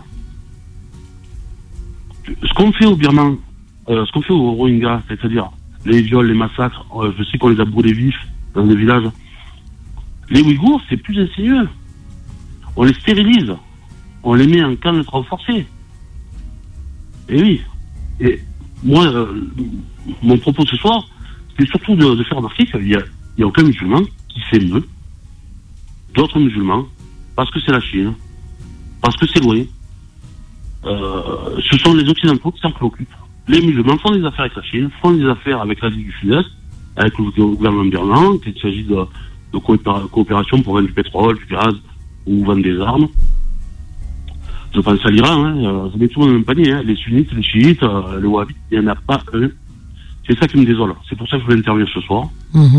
Ce qu'on fait aux Birmans, ce qu'on fait aux Rohingyas, c'est-à-dire les viols, les massacres, je sais qu'on les a brûlés vifs dans des villages. Les Ouïghours, c'est plus insidieux. On les stérilise. On les met en camp de travaux forcés. Et oui. Et moi, mon propos ce soir, c'est surtout de faire remarquer qu'il n'y a aucun musulman qui fait mieux d'autres musulmans, parce que c'est la Chine, parce que c'est loin. Ce sont les Occidentaux qui s'en préoccupent. Les musulmans font des affaires avec la Chine, font des affaires avec l'Asie du Sud-Est, avec le gouvernement birman, qu'il s'agit de coopération pour vendre du pétrole, du gaz, ou vendre des armes. Je pense à l'Iran, ça met tout le monde dans le même panier, les sunnites, les chiites, les wahhabites, il n'y en a pas un C'est ça qui me désole. C'est pour ça que je voulais intervenir ce soir.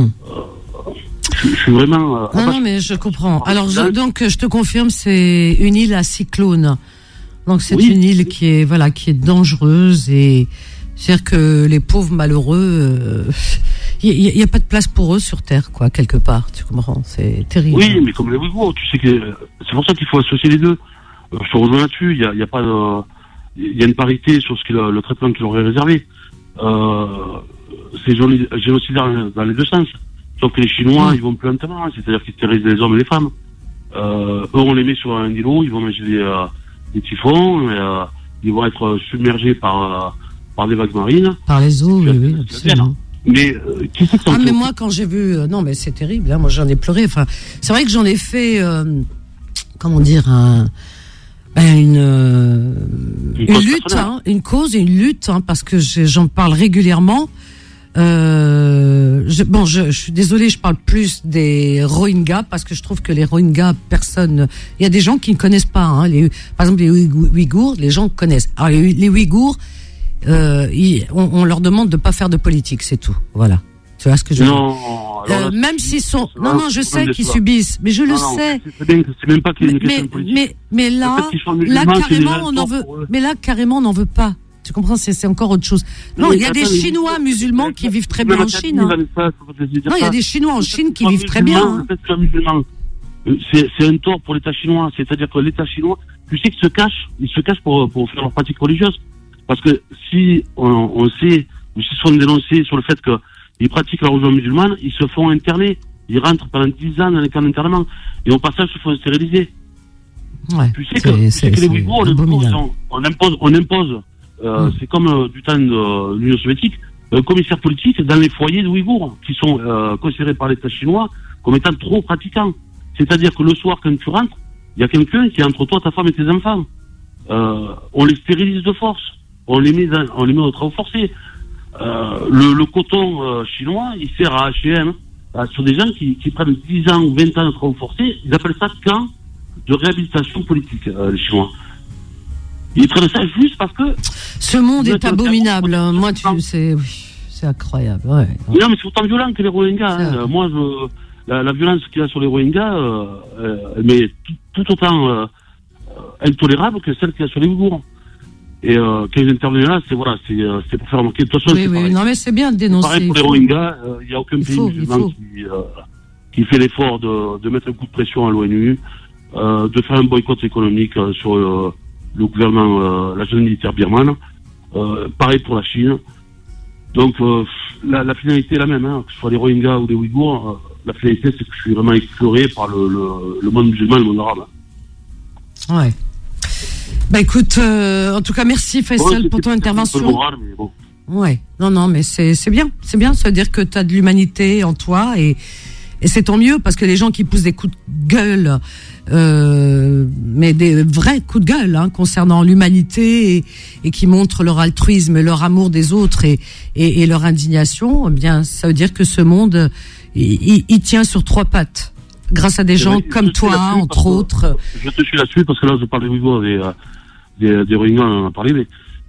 Je suis vraiment... non, mais je comprends. Alors, donc, je te confirme, c'est une île à cyclone. Donc, c'est une île qui est dangereuse et c'est-à-dire que les pauvres malheureux, il y a pas de place pour eux sur Terre, quoi, quelque part. Tu comprends? C'est terrible. Oui, mais comme les Ouïghours, tu sais que c'est pour ça qu'il faut associer les deux. Je te rejoins là-dessus. Il y a pas de, il y a une parité sur le traitement qui leur est réservé. C'est génocidaire dans les deux sens. Sauf que les Chinois, ils vont plus lentement, c'est-à-dire qu'ils stérilisent les hommes et les femmes. Eux, on les met sur un îlot, ils vont manger des typhons, ils vont être submergés par des vagues marines. Par les eaux, oui, absolument. Mais qui c'est que mais moi, quand j'ai vu, non, mais c'est terrible. Hein, moi, j'en ai pleuré. Enfin, c'est vrai que j'en ai fait, comment dire, une lutte, une cause, une lutte, parce que j'en parle régulièrement. Je suis désolée, je parle plus des Rohingyas parce que je trouve que les Rohingyas, il y a des gens qui ne connaissent pas. Par exemple, les Ouïghours, les gens connaissent. Alors les Ouïghours, on leur demande de pas faire de politique, c'est tout. Voilà. Tu vois ce que je veux dire? Même s'ils sont, non, je sais qu'ils subissent, mais je le sais. C'est même pas qu'il y ait une question de politique. Mais là carrément, on en veut. Mais là carrément, on n'en veut pas. Tu comprends, c'est encore autre chose. Non, il y a des Chinois musulmans qui vivent très bien en Chine. Non, il y a des Chinois en Chine qui vivent très bien. C'est un tort pour l'État chinois. C'est-à-dire que l'État chinois, tu sais qu'ils se cachent pour faire leurs pratiques religieuses. Parce que si on sait, ou s'ils sont dénoncés sur le fait qu'ils pratiquent la religion musulmane, ils se font interner. Ils rentrent pendant 10 ans dans les camps d'internement. Et au passage, se font stériliser. Ouais, tu sais que les Ouïghours, on impose. C'est comme du temps de l'Union soviétique, un commissaire politique dans les foyers de Ouïghours, qui sont considérés par l'État chinois comme étant trop pratiquants. C'est-à-dire que le soir, quand tu rentres, il y a quelqu'un qui est entre toi, ta femme et tes enfants. On les stérilise de force. On les met au travail forcé. Le coton chinois, il sert à H&M, sur des gens qui prennent 10 ans ou 20 ans de travail forcé. Ils appellent ça camp de réhabilitation politique, les Chinois. Ils prennent ça juste parce que... Ce monde est abominable. Moi, c'est incroyable. Ouais. Non, mais c'est autant violent que les Rohingyas. Moi, la violence qu'il y a sur les Rohingyas, mais tout autant intolérable que celle qu'il y a sur les Ouïghours. Et quand ils interviennent là, c'est pour faire remarquer. De toute façon, oui, non, mais c'est bien de dénoncer. Pareil pour les Rohingyas, il n'y a aucun pays musulman qui fait l'effort de mettre un coup de pression à l'ONU, de faire un boycott économique sur le gouvernement, la jeune militaire birmane. Pareil pour la Chine. Donc la finalité est la même, que ce soit les Rohingyas ou les Ouïghours. La finalité, c'est que je suis vraiment écœuré par le monde musulman et le monde arabe. Ouais. Bah écoute, en tout cas, merci Faisal pour ton intervention. Moral, mais bon. Ouais. Non, mais c'est bien. C'est bien, ça veut dire que tu as de l'humanité en toi et c'est tant mieux parce que les gens qui poussent des coups de gueule, mais des vrais coups de gueule concernant l'humanité et qui montrent leur altruisme et leur amour des autres et leur indignation, eh bien ça veut dire que ce monde il tient sur 3 pattes grâce à des gens comme toi, entre autres. Je te suis là-dessus parce que là je parle des Ouïghours des Rohingyas, on en a parlé, mais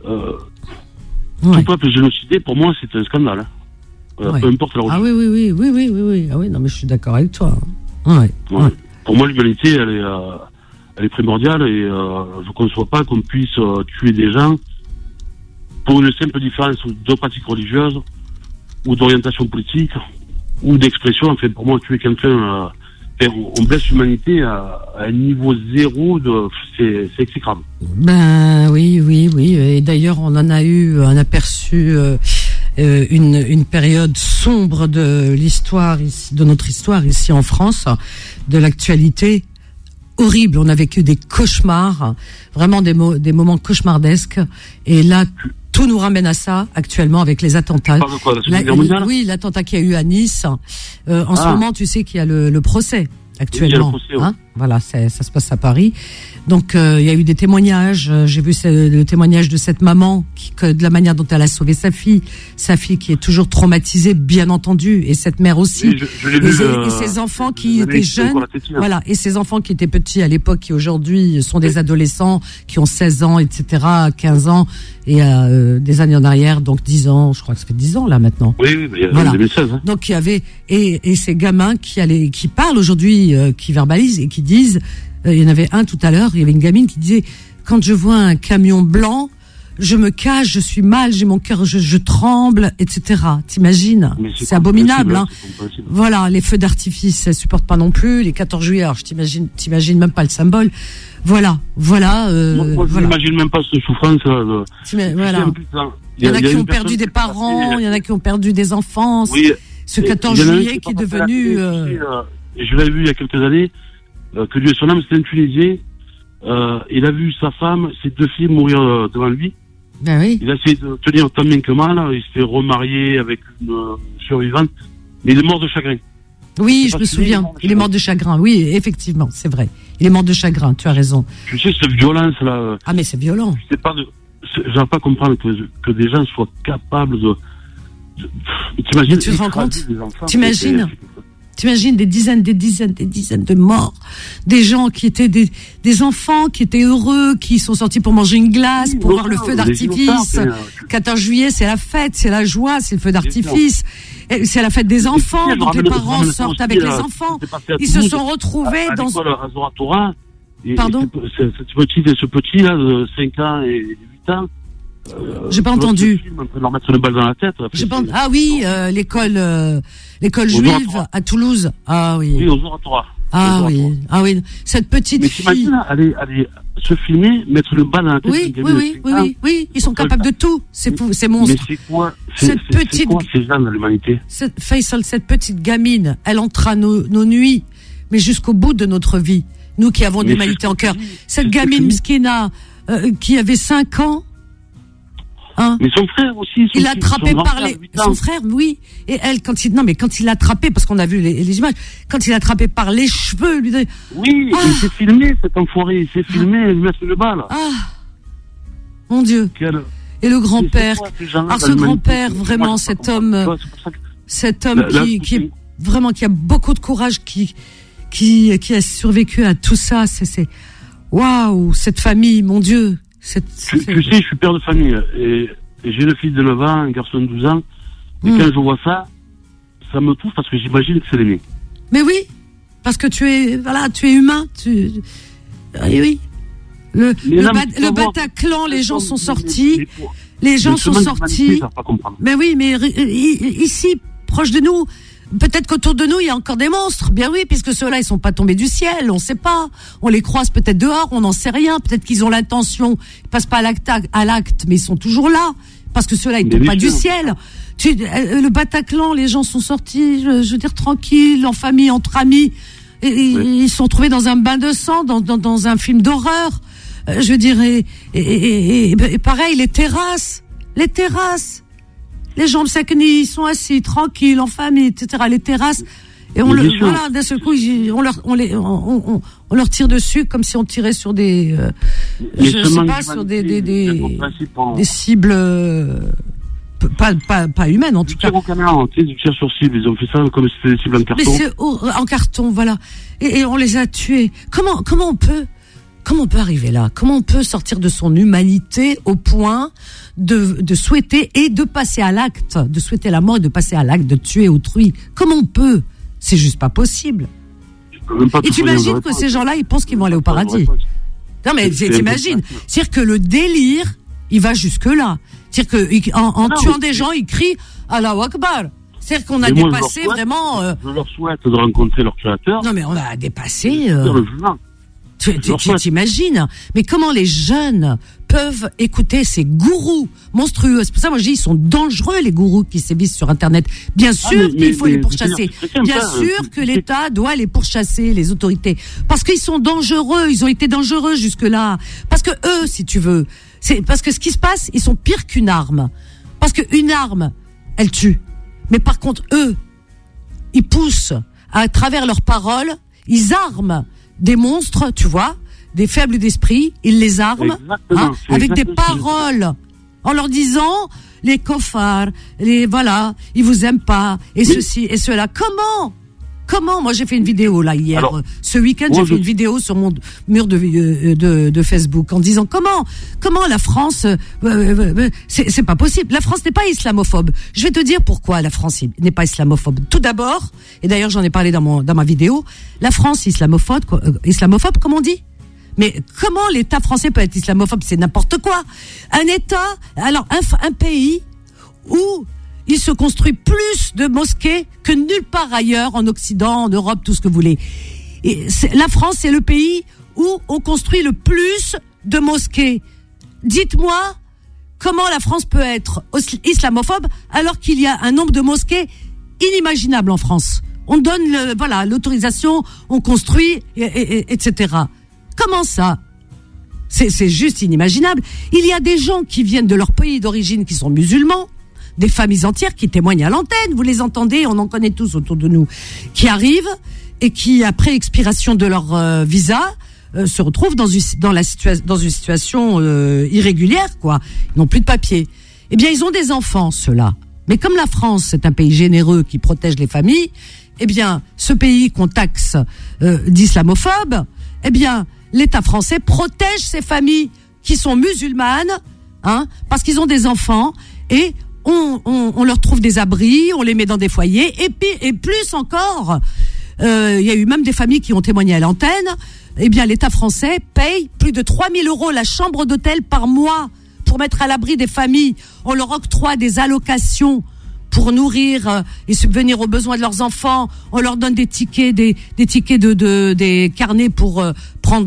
tout peuple génocidé, pour moi c'est un scandale. Peu importe la religion. Oui. Ah oui, non mais je suis d'accord avec toi. Ouais. Pour moi, l'humanité, elle est primordiale et je ne conçois pas qu'on puisse tuer des gens pour une simple différence de pratique religieuse ou d'orientation politique ou d'expression. Enfin, pour moi, tuer quelqu'un, on blesse l'humanité à un niveau zéro, c'est exécrable. Ben oui. Et d'ailleurs, on en a eu un aperçu. Une période sombre de notre histoire ici en France, de l'actualité horrible. On a vécu des cauchemars, vraiment des moments cauchemardesques. Et là, tout nous ramène à ça actuellement avec les attentats. Oui, l'attentat qu'il y a eu à Nice. En ce moment, tu sais qu'il y a le procès actuellement. Voilà, ça se passe à Paris. Donc, il y a eu des témoignages. J'ai vu le témoignage de cette maman de la manière dont elle a sauvé sa fille qui est toujours traumatisée, bien entendu, et cette mère aussi. Et ses enfants qui étaient jeunes, voilà, et ses enfants qui étaient petits à l'époque, qui aujourd'hui sont des adolescents, qui ont 16 ans, etc., 15 ans, et des années en arrière, donc 10 ans, je crois que ça fait 10 ans là maintenant. Oui, voilà. 2016. Hein. Donc il y avait et ces gamins qui parlent aujourd'hui, qui verbalisent et qui disent, il y en avait un tout à l'heure, il y avait une gamine qui disait, quand je vois un camion blanc, je me cache, je suis mal, j'ai mon cœur, je tremble, etc. T'imagines? C'est abominable, hein. Voilà, les feux d'artifice, elles supportent pas non plus, les 14 juillet, alors t'imagines même pas le symbole. Voilà. Moi, je n'imagine même pas cette souffrance. Voilà. Il y en a qui ont perdu des parents, il y en a qui ont perdu des enfants. Oui. Ce 14 juillet qui est devenu... Je l'avais vu il y a quelques années, que Dieu son âme, c'était un Tunisien. Il a vu sa femme, ses 2 filles mourir devant lui. Ben oui. Il a essayé de tenir tant bien que mal. Il s'est remarié avec une survivante. Mais il est mort de chagrin. Oui, je me souviens. Il est mort de chagrin. Oui, effectivement, c'est vrai. Il est mort de chagrin, tu as raison. Tu sais, cette violence-là... Ah, mais c'est violent. J'arrive pas à comprendre que des gens soient capables de t'imagines, tu te rends compte? T'imagines des dizaines de morts, des gens qui étaient des enfants qui étaient heureux, qui sont sortis pour manger une glace, pour voir le feu d'artifice. 14 juillet, c'est la fête, c'est la joie, c'est le feu d'artifice. C'est la fête des enfants, donc les parents sortent avec les enfants. Ils se sont retrouvés dans... Pardon? Ce petit là de 5 ans et 8 ans. J'ai pas entendu. On peut leur mettre une balle dans la tête. Ah oui, l'école juive à Toulouse. Ah oui. Oui, aux oratoires. Ah oui. Cette petite fille. Mais t'imagines, aller se filmer, mettre une balle dans la tête. Oui. Ils sont capables de tout. C'est fou, c'est monstre. Mais c'est quoi ces gens de l'humanité? Faisal, cette petite gamine, elle entra nos nuits, mais jusqu'au bout de notre vie. Nous qui avons de l'humanité en cœur. Cette gamine Mskina, qui avait 5 ans. Hein? Mais son frère aussi. Il l'a attrapé par son frère, oui. Et elle, quand il l'a attrapé, parce qu'on a vu les images, quand il l'a attrapé par les cheveux, lui dit... Oui, il s'est filmé, cet enfoiré. Il s'est filmé, il lui met le balle. Ah, mon Dieu. Et le grand-père. Alors ce grand-père, vraiment, cet homme qui est vraiment, qui a beaucoup de courage, qui a survécu à tout ça. C'est waouh, cette famille, mon Dieu. Tu sais, je suis père de famille et j'ai une fille de 9 ans, un garçon de 12 ans. Et quand je vois ça me touche parce que j'imagine que c'est les miens. Mais oui, parce que tu es humain. Oui. Le Bataclan, les gens sont sortis. Mais oui, mais ici, proche de nous, peut-être qu'autour de nous, il y a encore des monstres. Bien oui, puisque ceux-là, ils sont pas tombés du ciel. On sait pas. On les croise peut-être dehors, on n'en sait rien. Peut-être qu'ils ont l'intention. Ils passent pas à l'acte, mais ils sont toujours là. Parce que ceux-là, ils tombent pas du ciel. Le Bataclan, les gens sont sortis, je veux dire, tranquilles, en famille, entre amis. Ils se sont trouvés dans un bain de sang, dans un film d'horreur. Je veux dire, et pareil, les terrasses. Les gens de Sakni, ils sont assis, tranquilles, en famille, etc. Les terrasses. Et d'un seul coup, on leur tire dessus comme si on tirait sur des, sur des cibles, pas humaines, en tout cas. Au canard, tu tires sur cible, ils ont fait ça comme si c'était des cibles en carton. Mais c'est en carton, voilà. Et on les a tués. Comment on peut arriver là? Comment on peut sortir de son humanité au point de souhaiter et de passer à l'acte, de souhaiter la mort et de passer à l'acte de tuer autrui? Comment on peut? C'est juste pas possible. Et tu imagines que ces gens-là, ils pensent qu'ils vont aller au paradis. Non mais t'imagines. C'est-à-dire que le délire, il va jusque-là. C'est-à-dire qu'en tuant des gens, ils crient Allahu Akbar. C'est-à-dire qu'on a dépassé vraiment... Je leur souhaite de rencontrer leur créateur. Non mais on a dépassé... Tu t'imagines? Mais comment les jeunes peuvent écouter ces gourous monstrueux? C'est pour ça, moi, je dis, ils sont dangereux, les gourous qui sévissent sur Internet. Bien sûr qu'il faut les pourchasser. Bien sûr que l'État doit les pourchasser, les autorités. Parce qu'ils sont dangereux. Ils ont été dangereux jusque-là. Parce que eux, si tu veux, c'est parce que ce qui se passe, ils sont pires qu'une arme. Parce qu'une arme, elle tue. Mais par contre, eux, ils poussent à travers leurs paroles, ils arment des monstres, tu vois, des faibles d'esprit, ils les arment, avec des paroles, en leur disant les koffars, voilà, ils vous aiment pas, et ceci et cela. Comment moi j'ai fait une vidéo là hier, ce week-end j'ai fait une vidéo sur mon mur de Facebook en disant comment la France c'est pas possible. La France n'est pas islamophobe. Je vais te dire pourquoi la France n'est pas islamophobe. Tout d'abord, et d'ailleurs j'en ai parlé dans ma vidéo, la France islamophobe comme on dit. Mais comment l'État français peut être islamophobe? C'est n'importe quoi. Un pays où il se construit plus de mosquées que nulle part ailleurs en Occident, en Europe, tout ce que vous voulez. Et la France, c'est le pays où on construit le plus de mosquées. Dites-moi comment la France peut être islamophobe alors qu'il y a un nombre de mosquées inimaginable en France. On donne l'autorisation, on construit, etc. Comment ça? C'est juste inimaginable. Il y a des gens qui viennent de leur pays d'origine qui sont musulmans, des familles entières qui témoignent à l'antenne, vous les entendez, on en connaît tous autour de nous, qui arrivent et qui, après expiration de leur visa, se retrouvent dans une situation irrégulière, quoi. Ils n'ont plus de papier. Eh bien, ils ont des enfants, ceux-là. Mais comme la France, c'est un pays généreux qui protège les familles, eh bien, ce pays qu'on taxe d'islamophobe, eh bien, l'État français protège ces familles qui sont musulmanes, parce qu'ils ont des enfants et on leur trouve des abris, on les met dans des foyers, et plus encore, il y a eu même des familles qui ont témoigné à l'antenne, eh bien l'État français paye plus de 3 000 € la chambre d'hôtel par mois pour mettre à l'abri des familles. On leur octroie des allocations pour nourrir et subvenir aux besoins de leurs enfants. On leur donne des tickets, des tickets des carnets pour prendre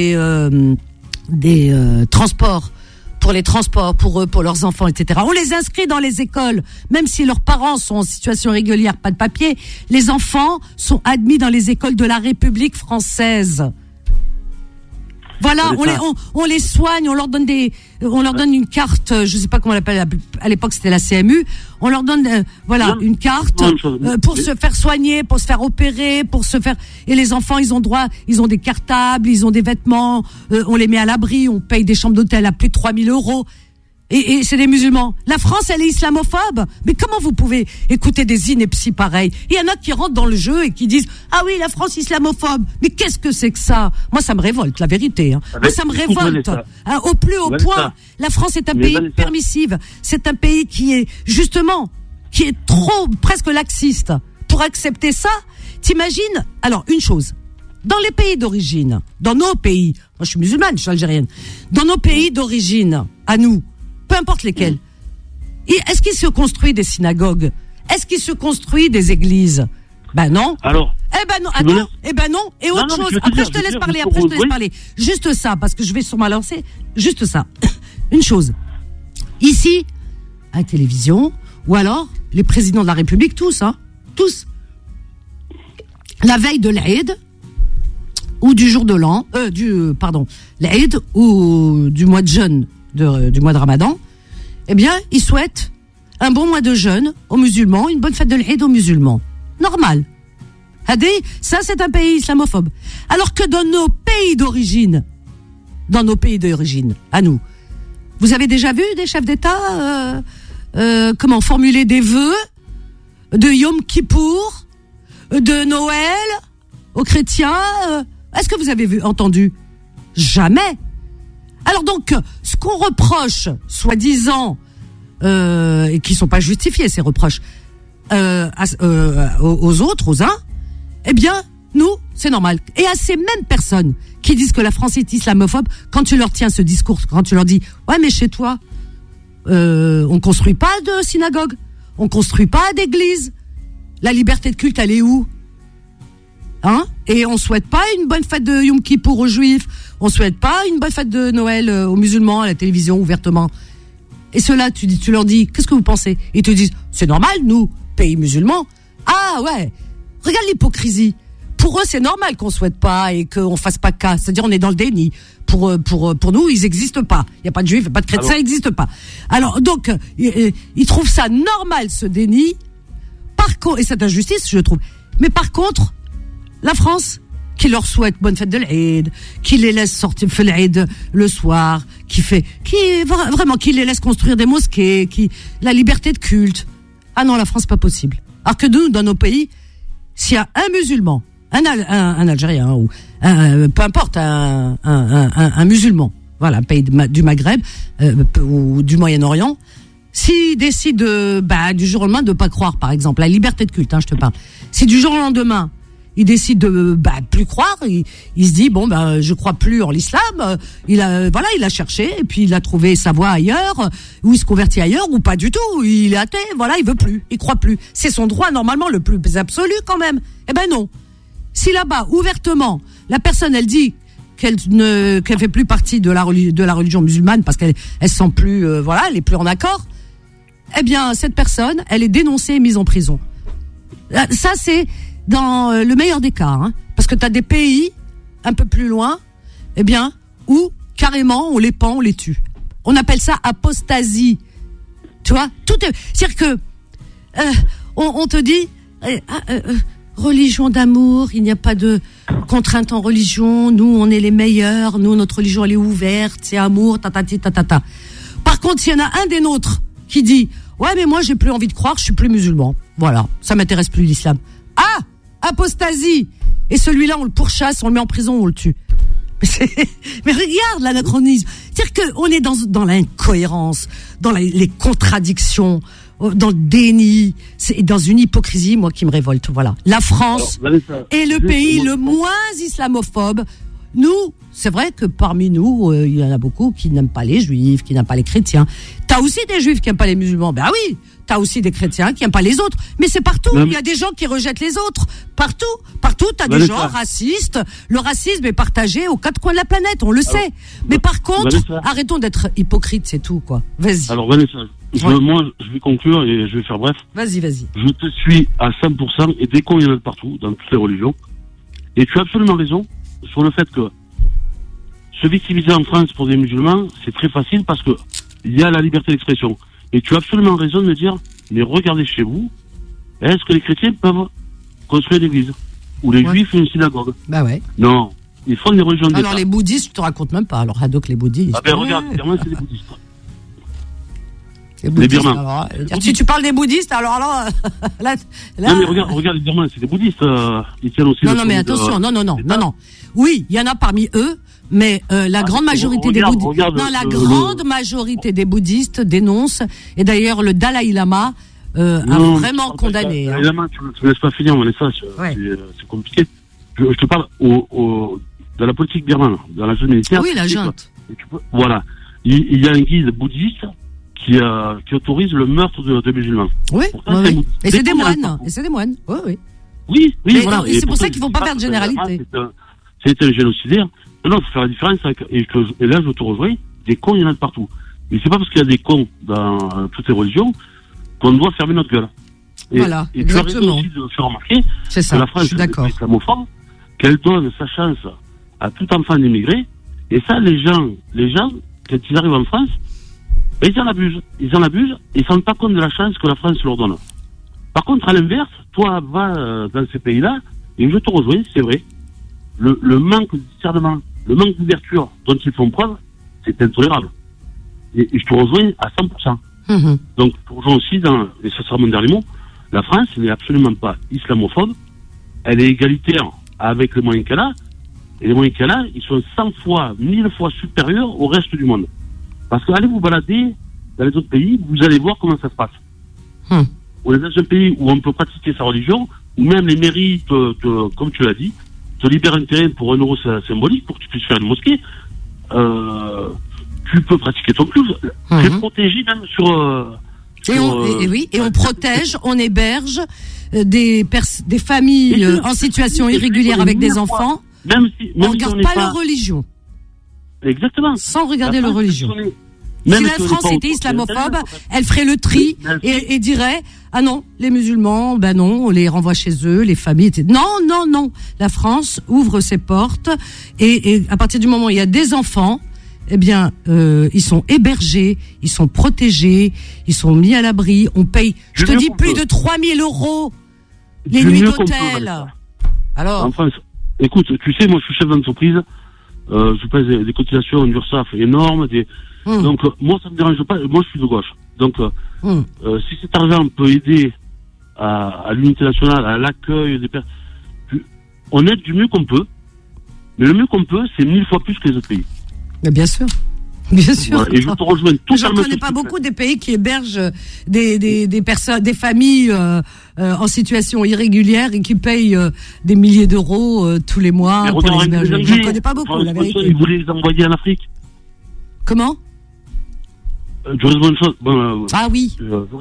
des transports, pour les transports, pour eux, pour leurs enfants, etc. On les inscrit dans les écoles, même si leurs parents sont en situation régulière, pas de papier. Les enfants sont admis dans les écoles de la République française. Voilà, on les soigne, on leur donne une carte, je sais pas comment on l'appelle, à l'époque c'était la CMU, on leur donne une carte pour se faire soigner, pour se faire opérer, et les enfants ils ont des cartables, ils ont des vêtements, on les met à l'abri, on paye des chambres d'hôtel à plus de 3 000 €. Et c'est des musulmans. La France, elle est islamophobe. Mais comment vous pouvez écouter des inepties pareilles? Il y en a qui rentrent dans le jeu et qui disent « Ah oui, la France islamophobe. » Mais qu'est-ce que c'est que ça? Moi, ça me révolte, la vérité. Moi, ça me révolte. Au plus haut point. La France est un pays permissif. C'est un pays qui est, justement, qui est trop, presque laxiste. Pour accepter ça, t'imagines? Alors, une chose. Dans les pays d'origine, dans nos pays, moi je suis musulmane, je suis algérienne, dans nos pays d'origine, à nous, peu importe lesquels. Est-ce qu'il se construit des synagogues? Est-ce qu'il se construit des églises? Ben non. Alors. Eh ben non, attends. Eh ben non. Et autre chose. Après, je te laisse parler. Juste ça, parce que je vais sûrement lancer. Juste ça. Une chose. Ici, à la télévision, ou alors, les présidents de la République, tous. La veille de l'Aïd, ou du jour de l'an, l'Aïd, ou du mois de jeûne, du mois de Ramadan, eh bien, ils souhaitent un bon mois de jeûne aux musulmans, une bonne fête de l'Aïd aux musulmans. Normal. Ça, c'est un pays islamophobe. Alors que dans nos pays d'origine, à nous, vous avez déjà vu des chefs d'État formuler des vœux de Yom Kippour, de Noël aux chrétiens? Est-ce que vous avez entendu? Jamais. Alors donc, ce qu'on reproche, soi-disant, et qui sont pas justifiés ces reproches, aux autres, aux uns, eh bien, nous, c'est normal. Et à ces mêmes personnes qui disent que la France est islamophobe, quand tu leur tiens ce discours, quand tu leur dis, ouais, mais chez toi, on construit pas de synagogue, on construit pas d'église, la liberté de culte, elle est où? Et on souhaite pas une bonne fête de Yom Kippour aux juifs, on souhaite pas une bonne fête de Noël aux musulmans à la télévision ouvertement. Et ceux-là, tu leur dis, qu'est-ce que vous pensez? Ils te disent, c'est normal, nous, pays musulmans. Ah ouais, regarde l'hypocrisie. Pour eux, c'est normal qu'on souhaite pas et qu'on fasse pas cas. C'est-à-dire, on est dans le déni. Pour nous, ils existent pas. Il y a pas de juifs, il y a pas de chrétiens, ils existent pas. Alors, donc, ils trouvent ça normal, ce déni. Et cette injustice, je trouve. Mais par contre, la France, qui leur souhaite bonne fête de l'Aïd, qui les laisse sortir faire l'Aïd le soir, qui les laisse construire des mosquées, la liberté de culte. Ah non, la France, pas possible. Alors que nous, dans nos pays, s'il y a un musulman, un Algérien ou peu importe, un musulman, voilà, un pays du Maghreb ou du Moyen-Orient, s'il décide du jour au lendemain de pas croire, par exemple, la liberté de culte, je te parle. Si du jour au lendemain il décide de plus croire, il se dit je crois plus en l'islam, il a cherché et puis il a trouvé sa voie ailleurs, ou il se convertit ailleurs ou pas du tout, il est athée, il veut plus, il croit plus. C'est son droit normalement le plus absolu quand même. Eh ben non. Si là-bas ouvertement la personne elle dit qu'elle fait plus partie de la religion musulmane parce qu'elle se sent plus elle est plus en accord, eh bien cette personne, elle est dénoncée et mise en prison. Ça c'est dans le meilleur des cas, parce que tu as des pays un peu plus loin, où carrément on les pend, on les tue. On appelle ça apostasie. Tu vois, c'est-à-dire que on te dit religion d'amour, il n'y a pas de contrainte en religion, nous on est les meilleurs, nous notre religion elle est ouverte, c'est amour, tatati tatata. Par contre, s'il y en a un des nôtres qui dit ouais mais moi j'ai plus envie de croire, je suis plus musulman. Voilà, ça m'intéresse plus l'islam. Ah, apostasie. Et celui-là, on le pourchasse, on le met en prison, on le tue. Mais regarde l'anachronisme. C'est-à-dire qu'on est dans l'incohérence, dans les contradictions, dans le déni, c'est dans une hypocrisie, moi, qui me révolte. Voilà. La France est le pays le moins islamophobe. Nous, c'est vrai que parmi nous, il y en a beaucoup qui n'aiment pas les juifs, qui n'aiment pas les chrétiens. T'as aussi des juifs qui n'aiment pas les musulmans. Ben oui. T'as aussi des chrétiens qui n'aiment pas les autres. Mais c'est partout. Il y a des gens qui rejettent les autres. Partout, t'as des gens racistes. Le racisme est partagé aux quatre coins de la planète, on le sait. Mais par contre, arrêtons d'être hypocrites, c'est tout, quoi. Vas-y. Alors, Vanessa, moi, je vais conclure et je vais faire bref. Vas-y. Je te suis à 100% et des cons, il y en a de partout, dans toutes les religions. Et tu as absolument raison sur le fait que se victimiser en France pour des musulmans, c'est très facile parce que il y a la liberté d'expression. Et tu as absolument raison de me dire, mais regardez chez vous, est-ce que les chrétiens peuvent construire une église? Ou les juifs une synagogue? Bah ouais. Non, ils font des religions d'État. Alors les bouddhistes, je te raconte même pas. Alors donc les bouddhistes. Ah ben regarde, les Birmans, c'est des bouddhistes. Les Birmans. Alors, si tu parles des bouddhistes, alors là... Non mais regarde les Birmans, c'est des bouddhistes. Ils tiennent aussi... Non mais attention, non. Oui, il y en a parmi eux, mais la grande majorité des bouddhistes... grande majorité des bouddhistes dénoncent, et d'ailleurs le Dalai Lama a vraiment condamné. Dalai Lama, tu me laisses pas finir, Vanessa, c'est compliqué. Je te parle de la politique birmane, dans la junte militaire. Oui, la junte. Voilà. Il y a un guide bouddhiste qui autorise le meurtre de musulmans. Oui, et c'est des moines. Oui. Oui, voilà. Et c'est pour ça qu'il ne faut pas faire de généralité. C'est un génocidaire. Non, il faut faire la différence. Et là, je te rejoins. Des cons, il y en a de partout. Mais c'est pas parce qu'il y a des cons dans toutes les religions qu'on doit fermer notre gueule. Voilà, et tu as raison aussi de faire remarquer que la France est islamophobe, qu'elle donne sa chance à tout enfant d'immigré. Et ça, les gens, quand ils arrivent en France, ils en abusent. Ils en abusent et ils ne se rendent pas compte de la chance que la France leur donne. Par contre, à l'inverse, toi, va dans ces pays-là, et je te rejoins, c'est vrai, le manque de discernement, le manque d'ouverture dont ils font preuve, c'est intolérable. Et je te rejoins à 100%. Mmh. Donc, je te rejoins aussi et ce sera mon dernier mot, la France n'est absolument pas islamophobe, elle est égalitaire avec les moyens qu'elle a, et les moyens qu'elle a, ils sont 100 fois, 1000 fois supérieurs au reste du monde. Parce que allez vous balader dans les autres pays, vous allez voir comment ça se passe. On est dans un pays où on peut pratiquer sa religion, où même les mairies, comme tu l'as dit, te libèrent un terrain pour €1 symbolique pour que tu puisses faire une mosquée. Tu peux pratiquer ton culte. Tu es protégé même sur... Et on protège, on héberge des familles en situation irrégulière avec des enfants. On ne regarde pas leur religion. Exactement. Sans regarder leur religion. Si la France était islamophobe, elle ferait le tri et dirait ah non, les musulmans, ben non, on les renvoie chez eux, les familles. Non. La France ouvre ses portes et à partir du moment où il y a des enfants, eh bien, ils sont hébergés, ils sont protégés, ils sont mis à l'abri. On paye, je te dis, plus de 3 000 € les nuits d'hôtel. Alors, en France, Écoute, tu sais, moi je suis chef d'entreprise, je paye des cotisations d'URSSAF énormes, donc moi ça me dérange pas, moi je suis de gauche. Donc si cet argent peut aider à l'unité nationale, à l'accueil des personnes, on aide du mieux qu'on peut, mais le mieux qu'on peut, c'est 1000 fois plus que les autres pays. Mais bien sûr. Bien sûr. Voilà, et je te rejoins tout. Je ne connais pas beaucoup des pays qui hébergent des personnes, des familles en situation irrégulière et qui payent des milliers d'euros tous les mois pour les héberger. Je ne connais pas beaucoup, la vérité. Ils voulaient les envoyer en Afrique. Comment? Ah oui.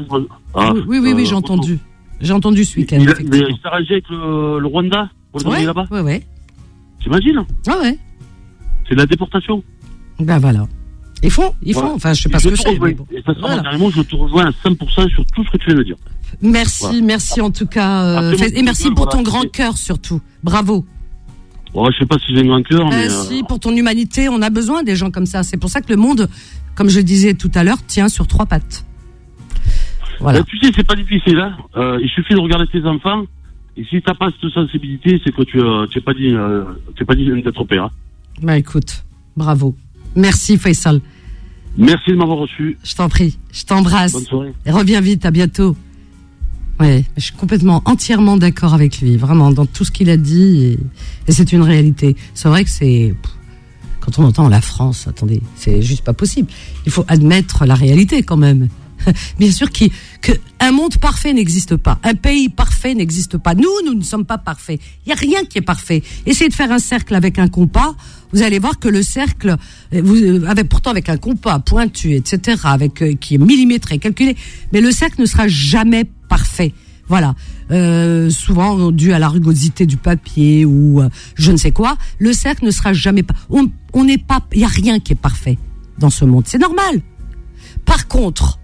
Oui, j'ai entendu. J'ai entendu ce week-end. Il s'est arrangé avec le Rwanda pour les envoyer là-bas. Ouais. T'imagines? Ah ouais. C'est de la déportation. Ben voilà. Ils font. Enfin, je sais pas ce que c'est. Mais bon. Et ça, carrément, je te rejoins à 100% sur tout ce que tu viens de dire. Merci en tout cas. Et merci pour ton grand cœur surtout. Bravo. Je sais pas si j'ai un grand cœur, mais... Si, pour ton humanité, on a besoin des gens comme ça. C'est pour ça que le monde, comme je disais tout à l'heure, tient sur 3 pattes. Voilà. Tu sais, c'est pas difficile, hein. Il suffit de regarder tes enfants, et si t'as pas cette sensibilité, c'est que tu n'es pas dit d'être père. Hein. Bah écoute, bravo. Merci Faisal. Merci de m'avoir reçu. Je t'en prie, je t'embrasse. Bonne soirée. Et reviens vite, à bientôt. Ouais, je suis entièrement d'accord avec lui, vraiment, dans tout ce qu'il a dit, et c'est une réalité. C'est vrai que quand on entend la France, attendez, c'est juste pas possible. Il faut admettre la réalité quand même. Bien sûr qu'un monde parfait n'existe pas. Un pays parfait n'existe pas. Nous ne sommes pas parfaits. Il n'y a rien qui est parfait. Essayez de faire un cercle avec un compas. Vous allez voir que le cercle, pourtant avec un compas pointu, etc., qui est millimétré, calculé, mais le cercle ne sera jamais parfait. Voilà. Souvent dû à la rugosité du papier ou je ne sais quoi. Le cercle ne sera jamais on n'est pas. Il n'y a rien qui est parfait dans ce monde. C'est normal. Par contre,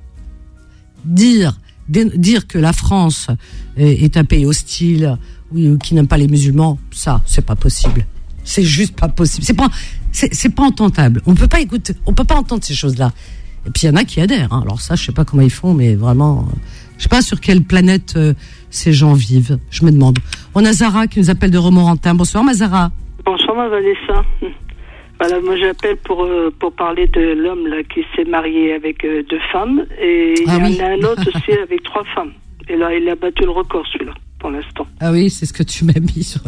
dire que la France est un pays hostile ou qui n'aime pas les musulmans, ça, c'est pas possible. C'est juste pas possible. C'est pas entendable. On peut pas entendre ces choses-là. Et puis il y en a qui adhèrent. Hein. Alors ça, je sais pas comment ils font, mais vraiment, je sais pas sur quelle planète ces gens vivent. Je me demande. On a Zara qui nous appelle de Romorantin. Bonsoir, Mazara. Bonsoir, ma Vanessa. Voilà, moi j'appelle pour parler de l'homme là qui s'est marié avec 2 femmes et il y en a un autre aussi avec 3 femmes. Et là, il a battu le record celui-là pour l'instant. Ah oui, c'est ce que tu m'as mis sur.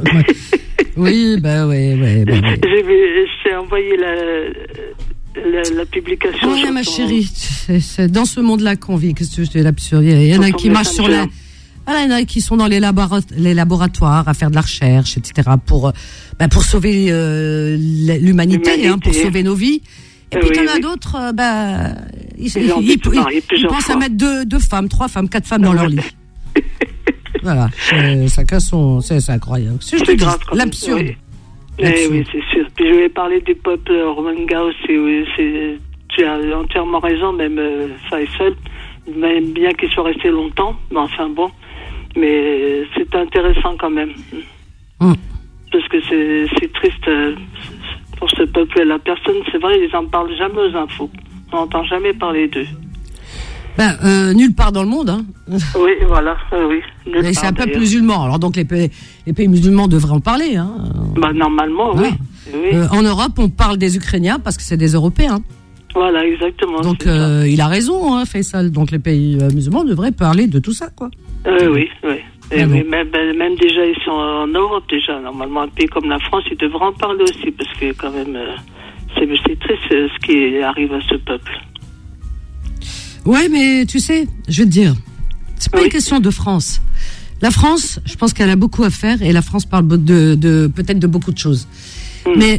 Oui, ouais. J'ai envoyé la publication. Oui, ma chérie, c'est dans ce monde-là qu'on vit. Qu'est-ce que je te dis l'absurde? Il y en a qui marchent sur la. Voilà, il y en a qui sont dans les laboratoires à faire de la recherche, etc. pour sauver l'humanité, pour sauver nos vies. Et puis il y en a d'autres, ils pensent à mettre 2 femmes, 3 femmes, 4 femmes dans leur lit. Voilà, chacun son, c'est incroyable. C'est grave, l'absurde. Oui, c'est sûr. Puis je vais parler du peuple Rohingya aussi. Oui, tu as entièrement raison, même Faisal. Même bien qu'il soit resté longtemps, mais enfin bon. Mais c'est intéressant quand même. Parce que c'est triste pour ce peuple. La personne, c'est vrai, ils en parlent jamais aux infos. On n'entend jamais parler d'eux. Nulle part dans le monde. Hein. Oui, voilà. Oui. C'est un peuple musulman. Alors donc les pays musulmans devraient en parler. Hein. Normalement, oui. En Europe, on parle des Ukrainiens parce que c'est des Européens. Voilà, exactement. Donc il a raison, Faisal. Donc les pays musulmans devraient parler de tout ça, quoi. Oui. Et même déjà, ils sont en Europe déjà. Normalement, un pays comme la France, ils devraient en parler aussi parce que quand même, c'est triste ce qui arrive à ce peuple. Ouais, mais tu sais, je vais te dire, c'est pas une question de France. La France, je pense qu'elle a beaucoup à faire et la France parle peut-être de beaucoup de choses. Mais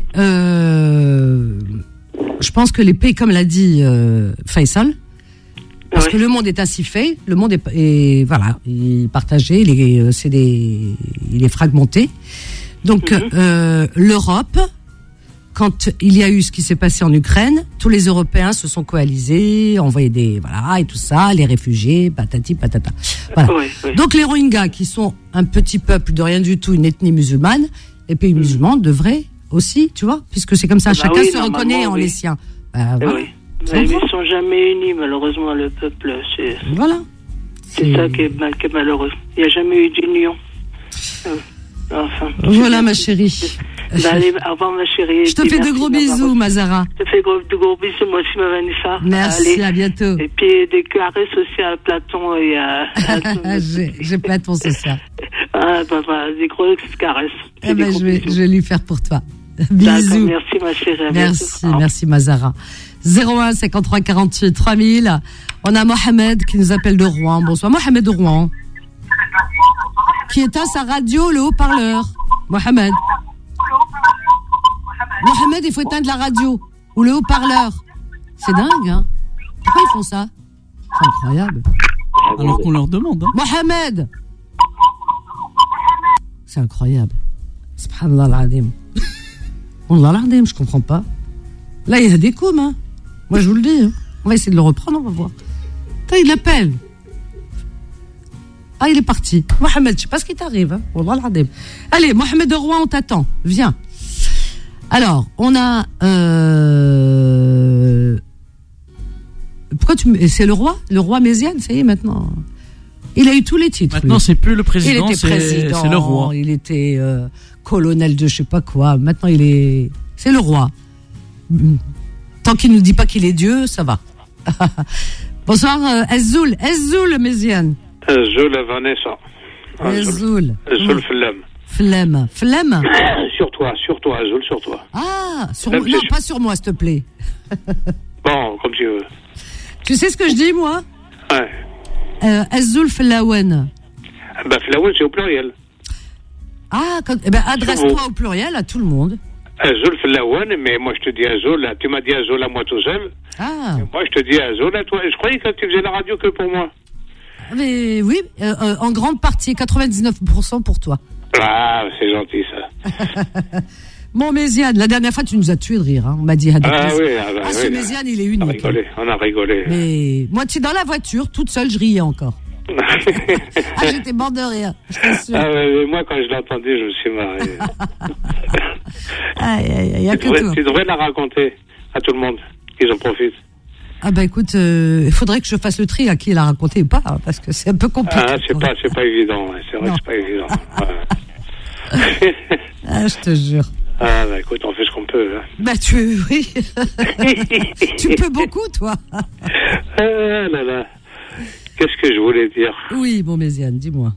je pense que les pays, comme l'a dit Faisal, parce que le monde est ainsi fait, le monde est voilà, il est partagé, il est fragmenté. Donc l'Europe, quand il y a eu ce qui s'est passé en Ukraine, tous les Européens se sont coalisés, envoyé et tout ça, les réfugiés, patati patata. Voilà. Donc les Rohingyas, qui sont un petit peuple de rien du tout, une ethnie musulmane, les pays musulmans devraient aussi, tu vois, puisque c'est comme ça, chacun se reconnaît en les siens. Voilà. Mais ils ne sont jamais unis, malheureusement, le peuple. Voilà. C'est ça qui est malheureux. Il n'y a jamais eu d'union. Enfin, voilà, ma chérie. Allez, au revoir, ma chérie. Je te fais de gros bisous, Mazara. Je te fais de gros bisous, moi aussi, ma Vanessa. Merci, allez. À bientôt. Et puis, des caresses aussi à Platon et à... J'ai Platon, c'est ça. Ah, bah, des grosses caresses. Eh ben, je vais lui faire pour toi. Bisous. Merci, ma chérie. Merci, Mazara. 01 53 48 3000. On a Mohamed qui nous appelle de Rouen. Bonsoir, Mohamed de Rouen. Qui éteint sa radio, le haut-parleur. Mohamed, il faut éteindre la radio ou le haut-parleur. C'est dingue, hein? Pourquoi ils font ça? C'est incroyable. Alors qu'on leur demande. Hein. Mohamed, c'est incroyable. Subhanallah al-Adim. Wallah al-Adim, je comprends pas. Là, il y a des coups, hein. Moi, je vous le dis. Hein. On va essayer de le reprendre, on va voir. Putain, il l'appelle. Ah, il est parti. Mohamed, je sais pas ce qui t'arrive. Hein. Wallah al-Adim. Allez, Mohamed de Rouen, on t'attend. Viens. Alors, on a... Pourquoi c'est le roi? Le roi Méziane, ça y est, maintenant. Il a eu tous les titres. Maintenant, c'est plus le président, c'est le roi. Il était colonel de je sais pas quoi. Maintenant, c'est le roi. Tant qu'il nous dit pas qu'il est Dieu, ça va. Bonsoir, Azzoul Méziane. Azzoul Vanessa. Azzoul Flemme. Flemme. Sur toi, Azzoul, sur toi. Ah, non, pas sur moi, s'il te plaît. Bon, comme tu veux. Tu sais ce que je dis, moi? Ouais. Azzoul Flawen. Flawen, c'est au pluriel. Ah, adresse-toi au pluriel à tout le monde. Azzoul Flawen, mais moi je te dis Azzoul, tu m'as dit Azzoul à moi tout seul. Ah. Moi je te dis Azzoul à toi. Je croyais que tu faisais la radio que pour moi. Mais oui, en grande partie, 99% pour toi. Ah, c'est gentil ça. Bon, Méziane, la dernière fois, tu nous as tué de rire. Hein. On m'a dit... ce Méziane, il est unique. On a rigolé. Mais moi, tu es dans la voiture, toute seule, je riais encore. J'étais mort de rire, je t'assure. Moi, quand je l'ai entendu, je me suis marré. Tu devrais la raconter à tout le monde, qu'ils en profitent. Ah écoute, il faudrait que je fasse le tri à qui il a raconté ou pas, hein, parce que c'est un peu compliqué. C'est pas évident, c'est vrai que c'est pas évident. Je te jure. Écoute, on fait ce qu'on peut. Hein. Oui. Tu peux beaucoup, toi. Là. Qu'est-ce que je voulais dire? Oui, bon, Méziane, dis-moi.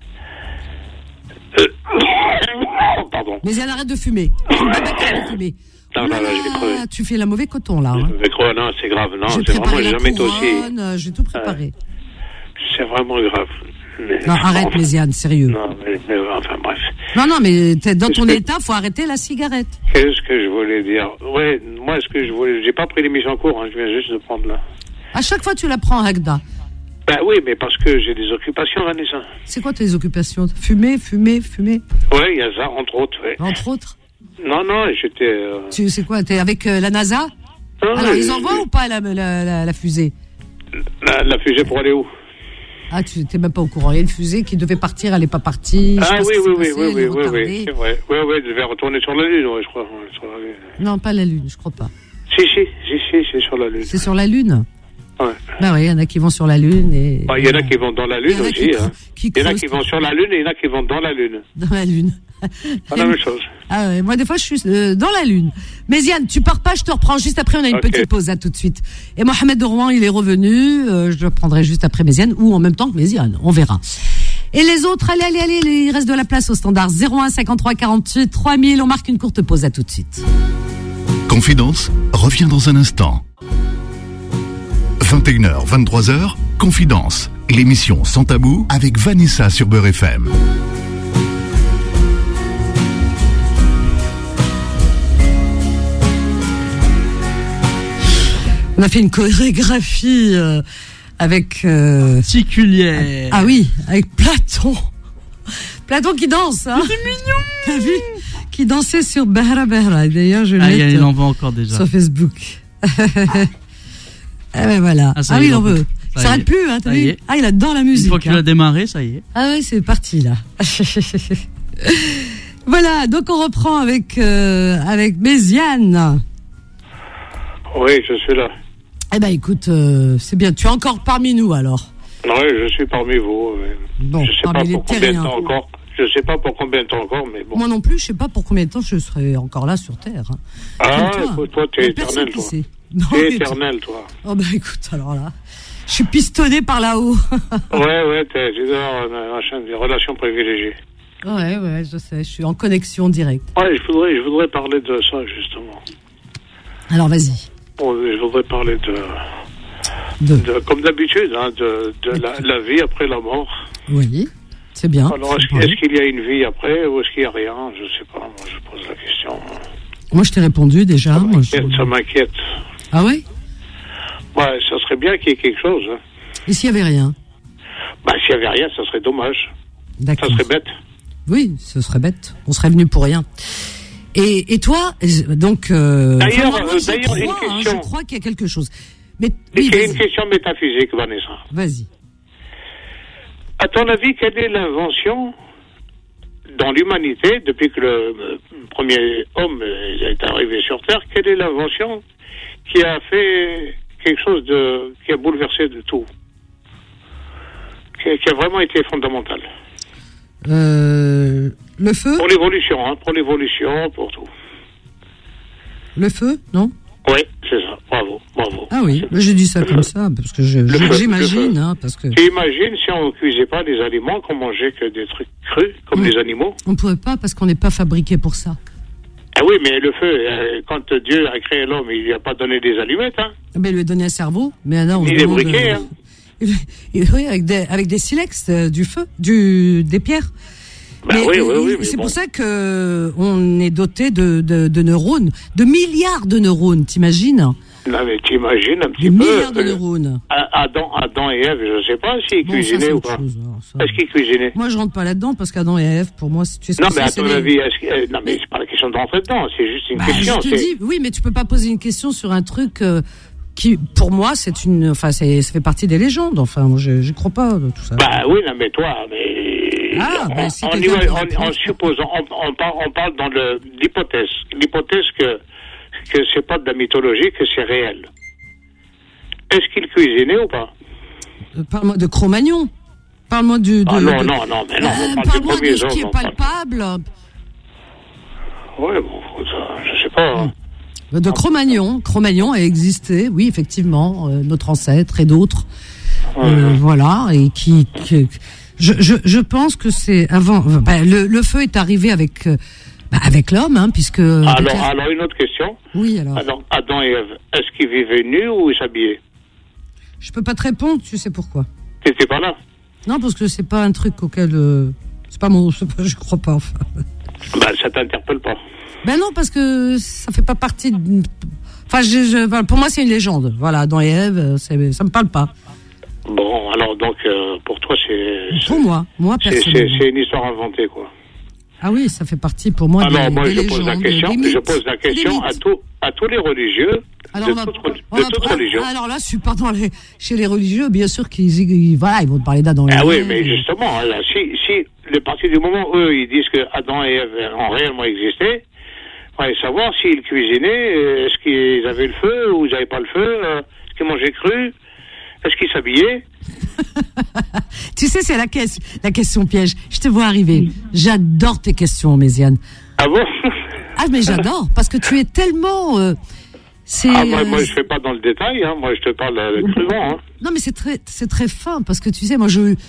Pardon. Méziane, arrête de fumer. Non, je vais crever. Tu fais la mauvais coton, là. Hein. Non, c'est grave. Non, c'est vraiment, j'ai jamais été aussi. J'ai tout préparé. C'est vraiment grave. Non, arrête, Méziane, sérieux. Non, mais enfin, bref. Non, mais dans ton état, faut arrêter la cigarette. Qu'est-ce que je voulais dire? Ouais, moi, j'ai pas pris l'émission en cours, hein, je viens juste de prendre là. À chaque fois, tu la prends, Agda. Oui, mais parce que j'ai des occupations, Vanessa. C'est quoi tes occupations? Fumer? Oui, il y a ça, entre autres. Ouais. Entre autres? Non, j'étais... Tu sais quoi, t'es avec la NASA? Alors, ils envoient ou pas la fusée? La fusée pour aller où? Ah, tu n'étais même pas au courant. Il y a une fusée qui devait partir, elle n'est pas partie. Oui, c'est vrai. Oui, elle devait retourner sur la Lune, je crois. Non, pas la Lune, je crois pas. Si, c'est sur la Lune. C'est sur la Lune? Ouais. Oui, il y en a qui vont sur la Lune et... Il y en a qui vont dans la Lune aussi. Il y en a qui vont sur la Lune et il y en a qui vont dans la Lune. Dans la Lune. C'est la même chose. Ah ouais, moi des fois je suis dans la Lune. Mais Ziane, tu pars pas, je te reprends juste après, on a une petite pause, à tout de suite. Et Mohamed de Rouen, il est revenu, je le prendrai juste après Méziane, ou en même temps que Méziane, on verra. Et les autres, allez, il reste de la place au standard 01 53 48 3000, on marque une courte pause, à tout de suite. Confidence revient dans un instant. 21h, 23h, Confidence, l'émission Sans Tabou avec Vanessa sur Beurre FM. On a fait une chorégraphie avec... particulière. Ah oui, avec Platon. Platon qui danse, hein. C'est mignon. T'as vu? Qui dansait sur Behra Behra. D'ailleurs, je l'ai il en veut encore déjà. Sur Facebook. Ah ben voilà. Oui, il en veut. Ça s'arrête plus, hein, t'as vu? Il adore la musique. Une fois qu'il a démarré, ça y est. Ah oui, c'est parti, là. Voilà, donc on reprend avec Méziane. Oui, je suis là. Eh ben écoute, c'est bien. Tu es encore parmi nous, alors? Oui, je suis parmi vous. Bon, je sais pas pour combien de temps encore. Je sais pas pour combien de temps encore, mais bon. Moi non plus, je sais pas pour combien de temps je serai encore là sur Terre. Ah, écoute, toi, t'es éternel, toi. T'es éternel, toi. Oh, bah, écoute, alors là, je suis pistonné par là-haut. Ouais, t'es dans des relations privilégiées. Ouais, je sais, je suis en connexion directe. Ouais, je voudrais parler de ça, justement. Alors, vas-y. Bon, je voudrais parler de comme d'habitude, hein, de la vie après la mort. Oui, c'est bien. Alors, est-ce qu'il y a une vie après ou est-ce qu'il n'y a rien? Je sais pas, moi, je pose la question. Moi, je t'ai répondu déjà. Ça m'inquiète. Ah ouais? Ouais, ça serait bien qu'il y ait quelque chose. Hein. Et s'il n'y avait rien? Bah, s'il n'y avait rien, ça serait dommage. D'accord. Ça serait bête. Oui, ce serait bête. On serait venu pour rien. Et toi, donc... D'ailleurs, une question. Je crois qu'il y a quelque chose. Mais oui, c'est une question métaphysique, Vanessa. Vas-y. À ton avis, quelle est l'invention dans l'humanité, depuis que le premier homme est arrivé sur Terre, quelle est l'invention qui a fait quelque chose qui a bouleversé de tout, qui a vraiment été fondamental? Le feu? Pour l'évolution, pour tout. Le feu, non? Oui, c'est ça. Bravo. Ah oui, j'ai dit ça comme ça, parce que j'imagine, hein, parce que... Tu imagines si on ne cuisait pas des aliments, qu'on mangeait que des trucs crus, comme les animaux? On ne pourrait pas, parce qu'on n'est pas fabriqué pour ça. Ah oui, mais le feu, quand Dieu a créé l'homme, il lui a pas donné des allumettes, hein? Ben, il lui a donné un cerveau, mais là, on il est briqué, hein? Oui, avec des silex, du feu, des pierres. Ben oui, c'est pour ça que on est doté de neurones, de milliards de neurones, t'imagines? Non, mais t'imagines un petit peu. Des milliards de neurones. Adam et Ève, je sais pas s'ils cuisinaient ou pas. Est-ce qu'ils cuisinaient? Moi, je rentre pas là-dedans parce qu'Adam et Ève, pour moi, tu sais non, mais à ton avis, non, mais c'est pas la question de rentrer dedans, c'est juste une question. Je te dis, oui, mais tu peux pas poser une question sur un truc qui, pour moi, ça fait partie des légendes. Enfin, moi, je crois pas tout ça. Bah oui, non, mais toi, en supposant, on parle dans l'hypothèse que c'est pas de la mythologie, que c'est réel. Est-ce qu'il cuisinait ou pas? Parle-moi de Cro-Magnon. Parle-moi non, parle-moi de ce qui est palpable. Oui, bon, je sais pas. Hein. De Cro-Magnon. Cro-Magnon a existé, oui, effectivement, notre ancêtre et d'autres. Voilà, et je pense que c'est avant. Le feu est arrivé avec l'homme, hein, puisque. Alors une autre question. Oui, alors. Adam et Ève, est-ce qu'ils vivaient nus ou ils s'habillaient? Je peux pas te répondre, tu sais pourquoi. T'étais pas là? Non, parce que c'est pas un truc auquel je crois pas. Enfin. Ça t'interpelle pas? Non, parce que ça fait pas partie. Enfin, pour moi, c'est une légende. Voilà, Adam et Ève, ça me parle pas. Bon, alors donc pour toi, c'est. Pour moi personnellement. C'est une histoire inventée, quoi. Ah oui, ça fait partie pour moi des légendes. Je pose la question à tous les religieux. Alors, de toute religion. Alors là, chez les religieux, bien sûr qu'ils vont te parler d'Adam et Ève. Ah oui, mais justement, là, si le parti du moment, eux, ils disent que Adam et Ève ont réellement existé, il faudrait savoir s'ils cuisinaient, est-ce qu'ils avaient le feu ou ils n'avaient pas le feu, est-ce qu'ils mangeaient cru, est-ce qu'ils s'habillaient? Tu sais, c'est la question piège. Je te vois arriver. J'adore tes questions, Méziane. Ah bon? Ah, mais j'adore, parce que tu es tellement... moi, je fais pas dans le détail, hein. Moi, je te parle crûment, hein. Non, mais c'est très fin, parce que tu sais, moi,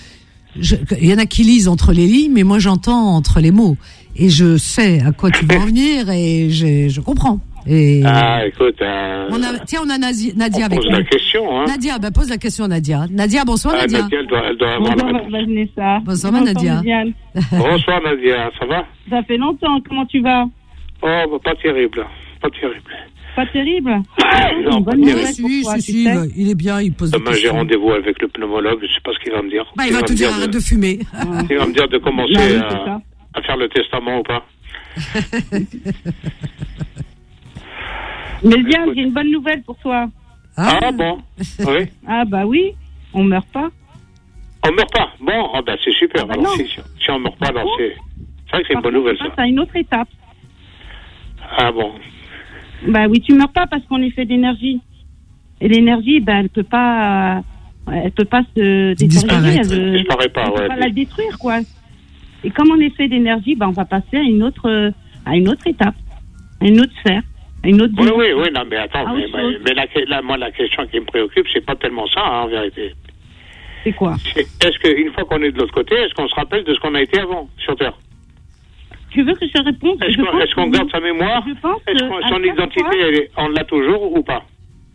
il y en a qui lisent entre les lignes, mais moi, j'entends entre les mots. Et je sais à quoi tu veux en venir, et je comprends. Et écoute, on a Nadia avec nous. Pose la question, hein. Nadia, pose la question à Nadia. Nadia, bonsoir, Nadia. Nadia, elle doit avoir la réponse. Vanessa. Bonsoir, Nadia. Bonsoir, Nadia, ça va? Ça fait longtemps, comment tu vas? Oh, pas terrible. Pas terrible? Non, pas terrible. Si, il est bien, il pose des questions. Demain, j'ai rendez-vous avec le pneumologue, je sais pas ce qu'il va me dire. Il va te dire arrête de fumer. Il va me dire de commencer à faire le testament ou pas. Mais bien, j'ai une bonne nouvelle pour toi. Ah bon? Oui. Ah bah oui, on meurt pas. On meurt pas? Bon, c'est super. Alors, si on meurt pas, alors c'est vrai que c'est une bonne nouvelle, ça. C'est une autre étape. Ah bon? Bah oui, tu meurs pas parce qu'on est fait d'énergie. Et l'énergie, elle peut pas se disparaître. Elle disparaît pas, elle peut pas la détruire, quoi. Et comme on est fait d'énergie, on va passer à une autre étape, à une autre sphère, à une autre. Oui, non, mais attends, moi, la question qui me préoccupe, c'est pas tellement ça, en vérité. C'est quoi? Est-ce qu'une fois qu'on est de l'autre côté, est-ce qu'on se rappelle de ce qu'on a été avant, sur Terre? Tu veux que je te réponde? Est-ce qu'on garde sa mémoire? Est-ce que son identité, on l'a toujours ou pas?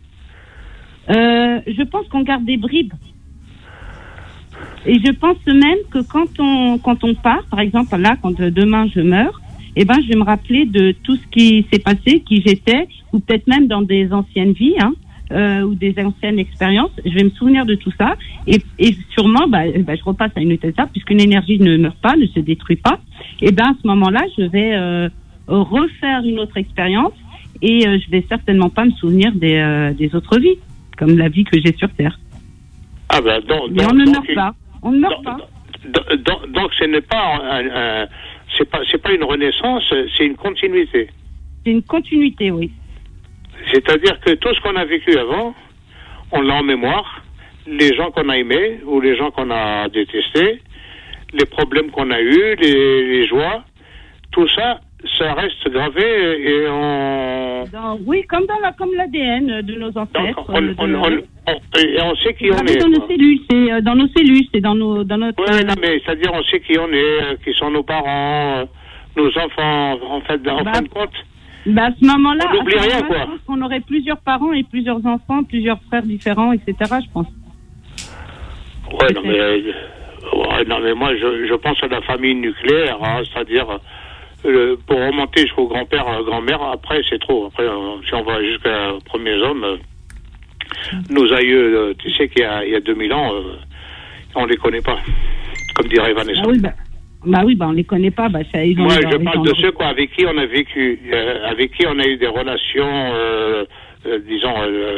Je pense qu'on garde des bribes. Et je pense même que quand on part, par exemple, là, quand demain je meurs, je vais me rappeler de tout ce qui s'est passé, qui j'étais, ou peut-être même dans des anciennes vies, ou des anciennes expériences. Je vais me souvenir de tout ça. Et sûrement, je repasse à une autre étape, puisqu'une énergie ne meurt pas, ne se détruit pas. Et à ce moment-là, je vais refaire une autre expérience, et je vais certainement pas me souvenir des autres vies, comme la vie que j'ai sur Terre. Mais on ne meurt pas. On ne meurt pas. Donc ce n'est pas c'est pas une renaissance, c'est une continuité. C'est une continuité, oui. C'est-à-dire que tout ce qu'on a vécu avant, on l'a en mémoire, les gens qu'on a aimés ou les gens qu'on a détestés, les problèmes qu'on a eus, les joies, tout ça, ça reste gravé et oui, comme l'ADN de nos ancêtres. Et on sait qui on est. Dans nos cellules, c'est dans notre. Oui, non, mais c'est-à-dire on sait qui on est, qui sont nos parents, nos enfants, en fin de compte. À ce moment-là, on n'oublie rien, quoi. Je pense qu'on aurait plusieurs parents et plusieurs enfants, plusieurs frères différents, etc. Je pense. Non, mais moi, je pense à la famille nucléaire, c'est-à-dire. Pour remonter jusqu'au grand-père, grand-mère, après c'est trop. Après, si on va jusqu'aux premiers hommes, nos aïeux, tu sais qu'il y a 2000 ans, on les connaît pas, comme dirait Vanessa. On les connaît pas. Moi, je parle de ceux avec qui on a vécu, avec qui on a eu des relations, disons,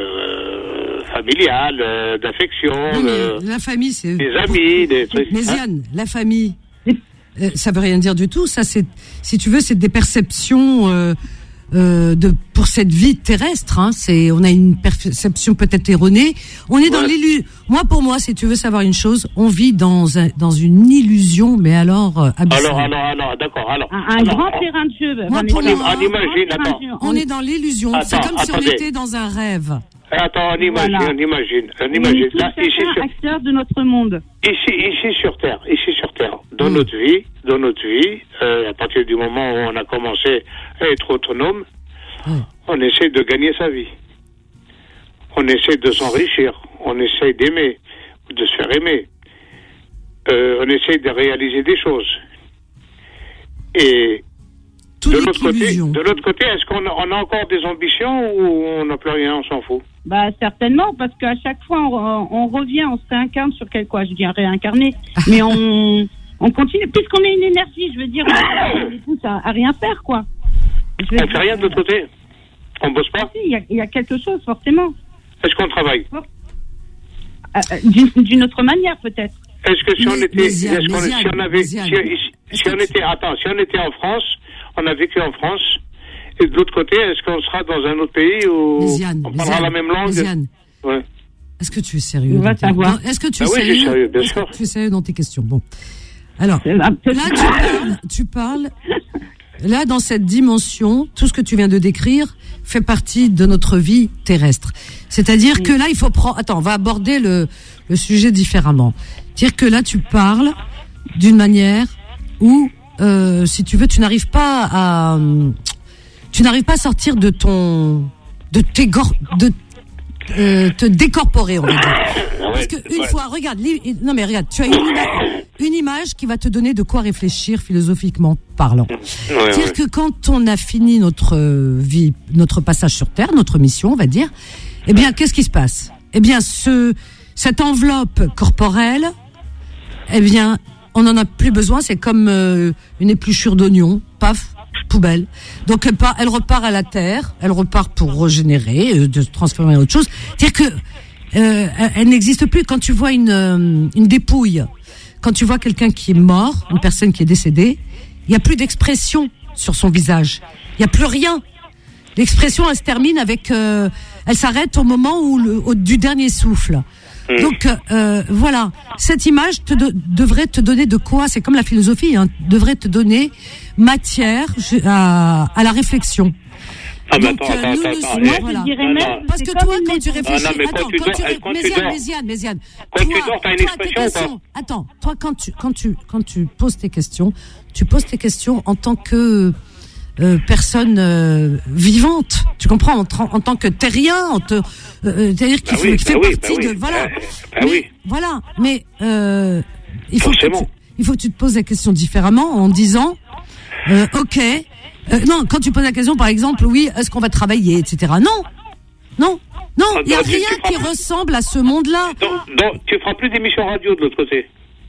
familiales, d'affection. La famille, c'est des amis, des trucs. Mais Ziane, la famille. Ça veut rien dire du tout. Ça, c'est, si tu veux, c'est des perceptions pour cette vie terrestre. On a une perception peut-être erronée. On est dans l'illusion. Pour moi, si tu veux savoir une chose, on vit dans une illusion, mais alors abyssale. Alors, d'accord. Un grand terrain de jeu. On est dans l'illusion. C'est comme si on était dans un rêve. Attends, on imagine. On est tous acteurs de notre monde. Ici sur Terre, dans notre vie, à partir du moment où on a commencé à être autonome, on essaie de gagner sa vie. On essaie de s'enrichir, on essaie d'aimer, de se faire aimer. On essaie de réaliser des choses. Et de l'autre côté, est-ce qu'on a encore des ambitions ou on n'a plus rien, on s'en fout? Certainement, parce qu'à chaque fois, on revient, on se réincarne sur je dis réincarner, mais on continue, puisqu'on est une énergie, je veux dire, on est tous à rien faire, quoi. On fait rien de l'autre côté? On bosse pas? Il y a quelque chose, forcément. Est-ce qu'on travaille? D'une autre manière, peut-être. Est-ce que si on était en France, on a vécu en France, et de l'autre côté, est-ce qu'on sera dans un autre pays où on parlera la même langue? Ouais. Est-ce que tu es sérieux? On va savoir. Est-ce que tu es sérieux? Oui, sérieux, bien sûr. Tu es sérieux dans tes questions? Bon. Alors, là, tu parles. Là, dans cette dimension, tout ce que tu viens de décrire fait partie de notre vie terrestre. C'est-à-dire que là, il faut prendre. Attends, on va aborder le sujet différemment. C'est-à-dire que là, tu parles d'une manière où, si tu veux, tu n'arrives pas à sortir de te décorporer, on va dire. Parce que une fois, regarde, tu as une image qui va te donner de quoi réfléchir philosophiquement parlant. C'est-à-dire que quand on a fini notre vie, notre passage sur Terre, notre mission, on va dire, eh bien, qu'est-ce qui se passe? Eh bien, cette enveloppe corporelle, eh bien, on n'en a plus besoin, c'est comme une épluchure d'oignon, paf, poubelle. Donc elle repart à la terre, elle repart pour régénérer, de se transformer en autre chose. C'est-à-dire que elle n'existe plus. Quand tu vois une dépouille, quand tu vois quelqu'un qui est mort, une personne qui est décédée, il n'y a plus d'expression sur son visage. Il n'y a plus rien. L'expression, elle se termine avec, elle s'arrête au moment du dernier souffle. Donc voilà, cette image devrait te donner de quoi, c'est comme la philosophie, devrait te donner matière à la réflexion. Ah, donc attends, voilà. Parce que toi, quand tu réfléchis, Méziane, quand tu dors, t'as une expression. Attends, toi, quand tu poses tes questions, tu poses tes questions en tant que personne vivante, tu comprends, en tant que terrien, c'est-à-dire qui fait partie de voilà. Voilà, mais il faut que tu te poses la question différemment en disant ok. Non, quand tu poses la question, par exemple, oui, est-ce qu'on va travailler, etc. Non, il n'y a rien qui ressemble à ce monde-là. Donc, tu feras plus d'émissions radio de l'autre côté.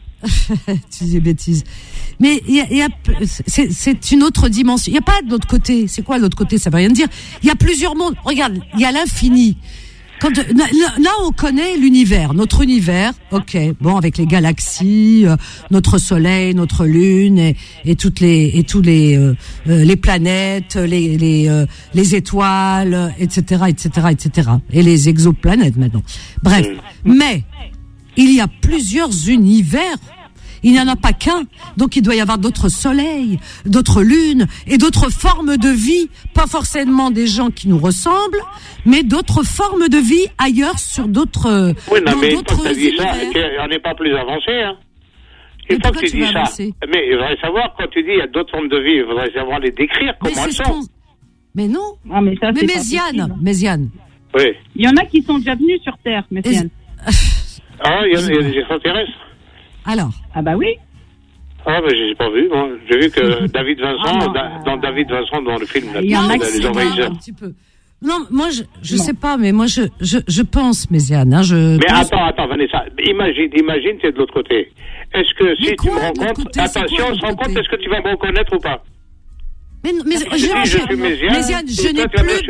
Tu dis des bêtises. Mais c'est une autre dimension. Il n'y a pas de l'autre côté. C'est quoi l'autre côté? Ça veut rien dire. Il y a plusieurs mondes. Regarde, il y a l'infini. Là, on connaît l'univers, notre univers, ok, bon, avec les galaxies, notre soleil, notre lune, et tous les planètes, les étoiles, etc., et les exoplanètes maintenant. Bref, mais il y a plusieurs univers. Il n'y en a pas qu'un, donc il doit y avoir d'autres soleils, d'autres lunes et d'autres formes de vie, pas forcément des gens qui nous ressemblent, mais d'autres formes de vie ailleurs sur d'autres. Oui, non, mais une fois que tu as dit ça, on n'est pas plus avancé, hein. Une fois que tu dis ça, mais il faudrait savoir, quand tu dis il y a d'autres formes de vie, il faudrait savoir les décrire, comment elles sont. Mais non. Ah, mais ça, Méziane. Oui. Il y en a qui sont déjà venus sur Terre, Méziane. Ah, il y a des extraterrestres. Alors. Ah bah oui. Ah bah j'ai pas vu, moi. J'ai vu que David Vincent, dans le film, il y en a les envahisseurs. Un petit peu. Non, moi je sais pas, mais moi je pense, Méziane. Mais attends, Vanessa, imagine, t'es de l'autre côté. Est-ce que si tu me rencontres, si on se rencontre, est-ce que tu vas me reconnaître ou pas? Mais Méziane, je n'ai plus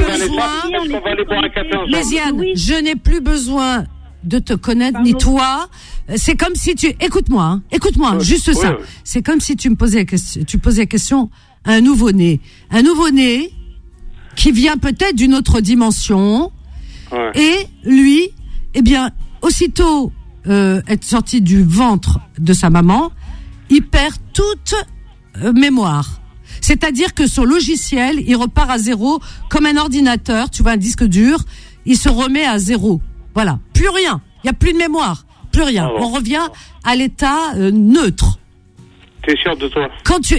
besoin. Méziane, je n'ai plus besoin de te connaître, ni toi. C'est comme si écoute-moi, juste ça. C'est comme si tu posais la question à un nouveau-né. Un nouveau-né qui vient peut-être d'une autre dimension. Ouais. Et lui, eh bien, aussitôt être sorti du ventre de sa maman, il perd toute mémoire. C'est-à-dire que son logiciel, il repart à zéro, comme un ordinateur, tu vois, un disque dur, il se remet à zéro. Voilà, plus rien. Il n'y a plus de mémoire, plus rien. Ah bon. On revient à l'état neutre. T'es sûr de toi?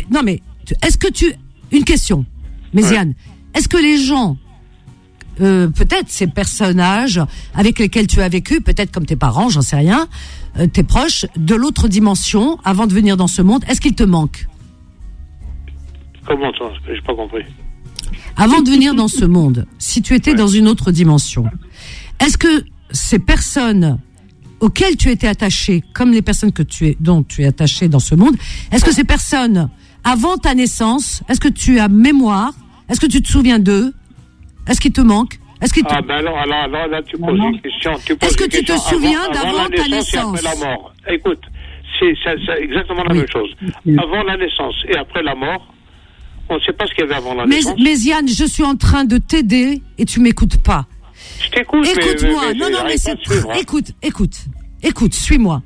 Une question, Méziane. Est-ce que les gens, peut-être ces personnages avec lesquels tu as vécu, peut-être comme tes parents, j'en sais rien, tes proches, de l'autre dimension, avant de venir dans ce monde, est-ce qu'ils te manquent? Comment ça? J'ai pas compris. Avant de venir dans ce monde, si tu étais dans une autre dimension, est-ce que ces personnes auxquelles tu étais attaché, comme les personnes dont tu es attaché dans ce monde, est-ce que ces personnes, avant ta naissance, est-ce que tu as mémoire? Est-ce que tu te souviens d'eux? Est-ce qu'ils te manquent? Ah ben alors là, tu poses une question. Est-ce que tu te souviens d'avant ta naissance? Et après la mort. Écoute, c'est exactement la même chose. Avant la naissance et après la mort, on ne sait pas ce qu'il y avait avant la naissance. Méziane, je suis en train de t'aider et tu m'écoutes pas. Je t'écoute. Écoute-moi. Mais c'est écoute, suis-moi.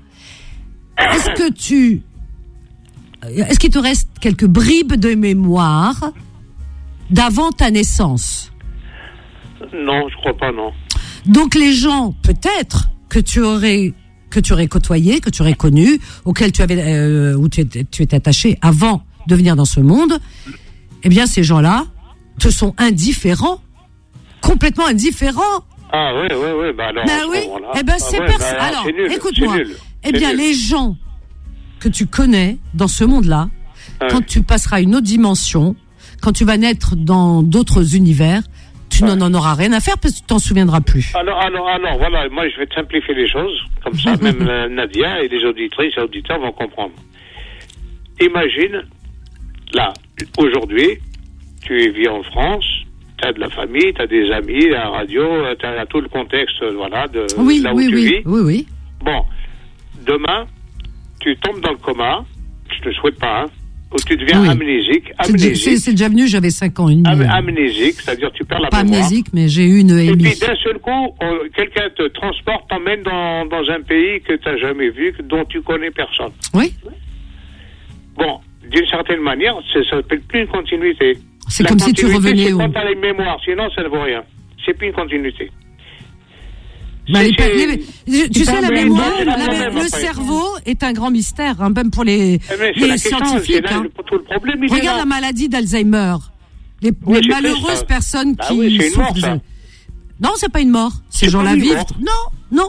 Est-ce qu'il te reste quelques bribes de mémoire d'avant ta naissance? Non, je crois pas, non. Donc les gens, peut-être, que tu aurais côtoyé, que tu aurais connu, auxquels tu étais attaché avant de venir dans ce monde, eh bien ces gens-là te sont indifférents, complètement indifférents. Ah oui, bah alors. Ben oui, eh ben c'est alors, écoute-moi. Eh bien les gens que tu connais dans ce monde-là, quand tu passeras une autre dimension, quand tu vas naître dans d'autres univers, tu n'en auras rien à faire parce que tu t'en souviendras plus. Alors, voilà, moi je vais te simplifier les choses, comme ça même Nadia et les auditrices et auditeurs vont comprendre. Imagine, là, aujourd'hui, tu vis en France, tu as de la famille, tu as des amis, la radio, tu as tout le contexte, voilà, de là où tu vis. Oui. Bon, demain, tu tombes dans le coma, je te souhaite pas, hein, où tu deviens amnésique. C'est déjà venu, j'avais 5 ans et demi. Amnésique, c'est-à-dire tu perds la mémoire. Pas amnésique, mais j'ai eu une EMI. Et puis d'un seul coup, quelqu'un te transporte, t'emmène dans un pays que tu n'as jamais vu, dont tu connais personne. Oui. Bon, d'une certaine manière, ça ne s'appelle plus une continuité. C'est comme si tu revenais au... quand tu as les mémoires, sinon ça ne vaut rien. C'est plus une continuité. Tu sais, la mémoire, le cerveau est un grand mystère, hein, même pour les scientifiques. Hein. Tout le problème, regarde la maladie d'Alzheimer. Les malheureuses personnes qui souffrent de... Non, c'est pas une mort. Ces gens-là vivent. Non.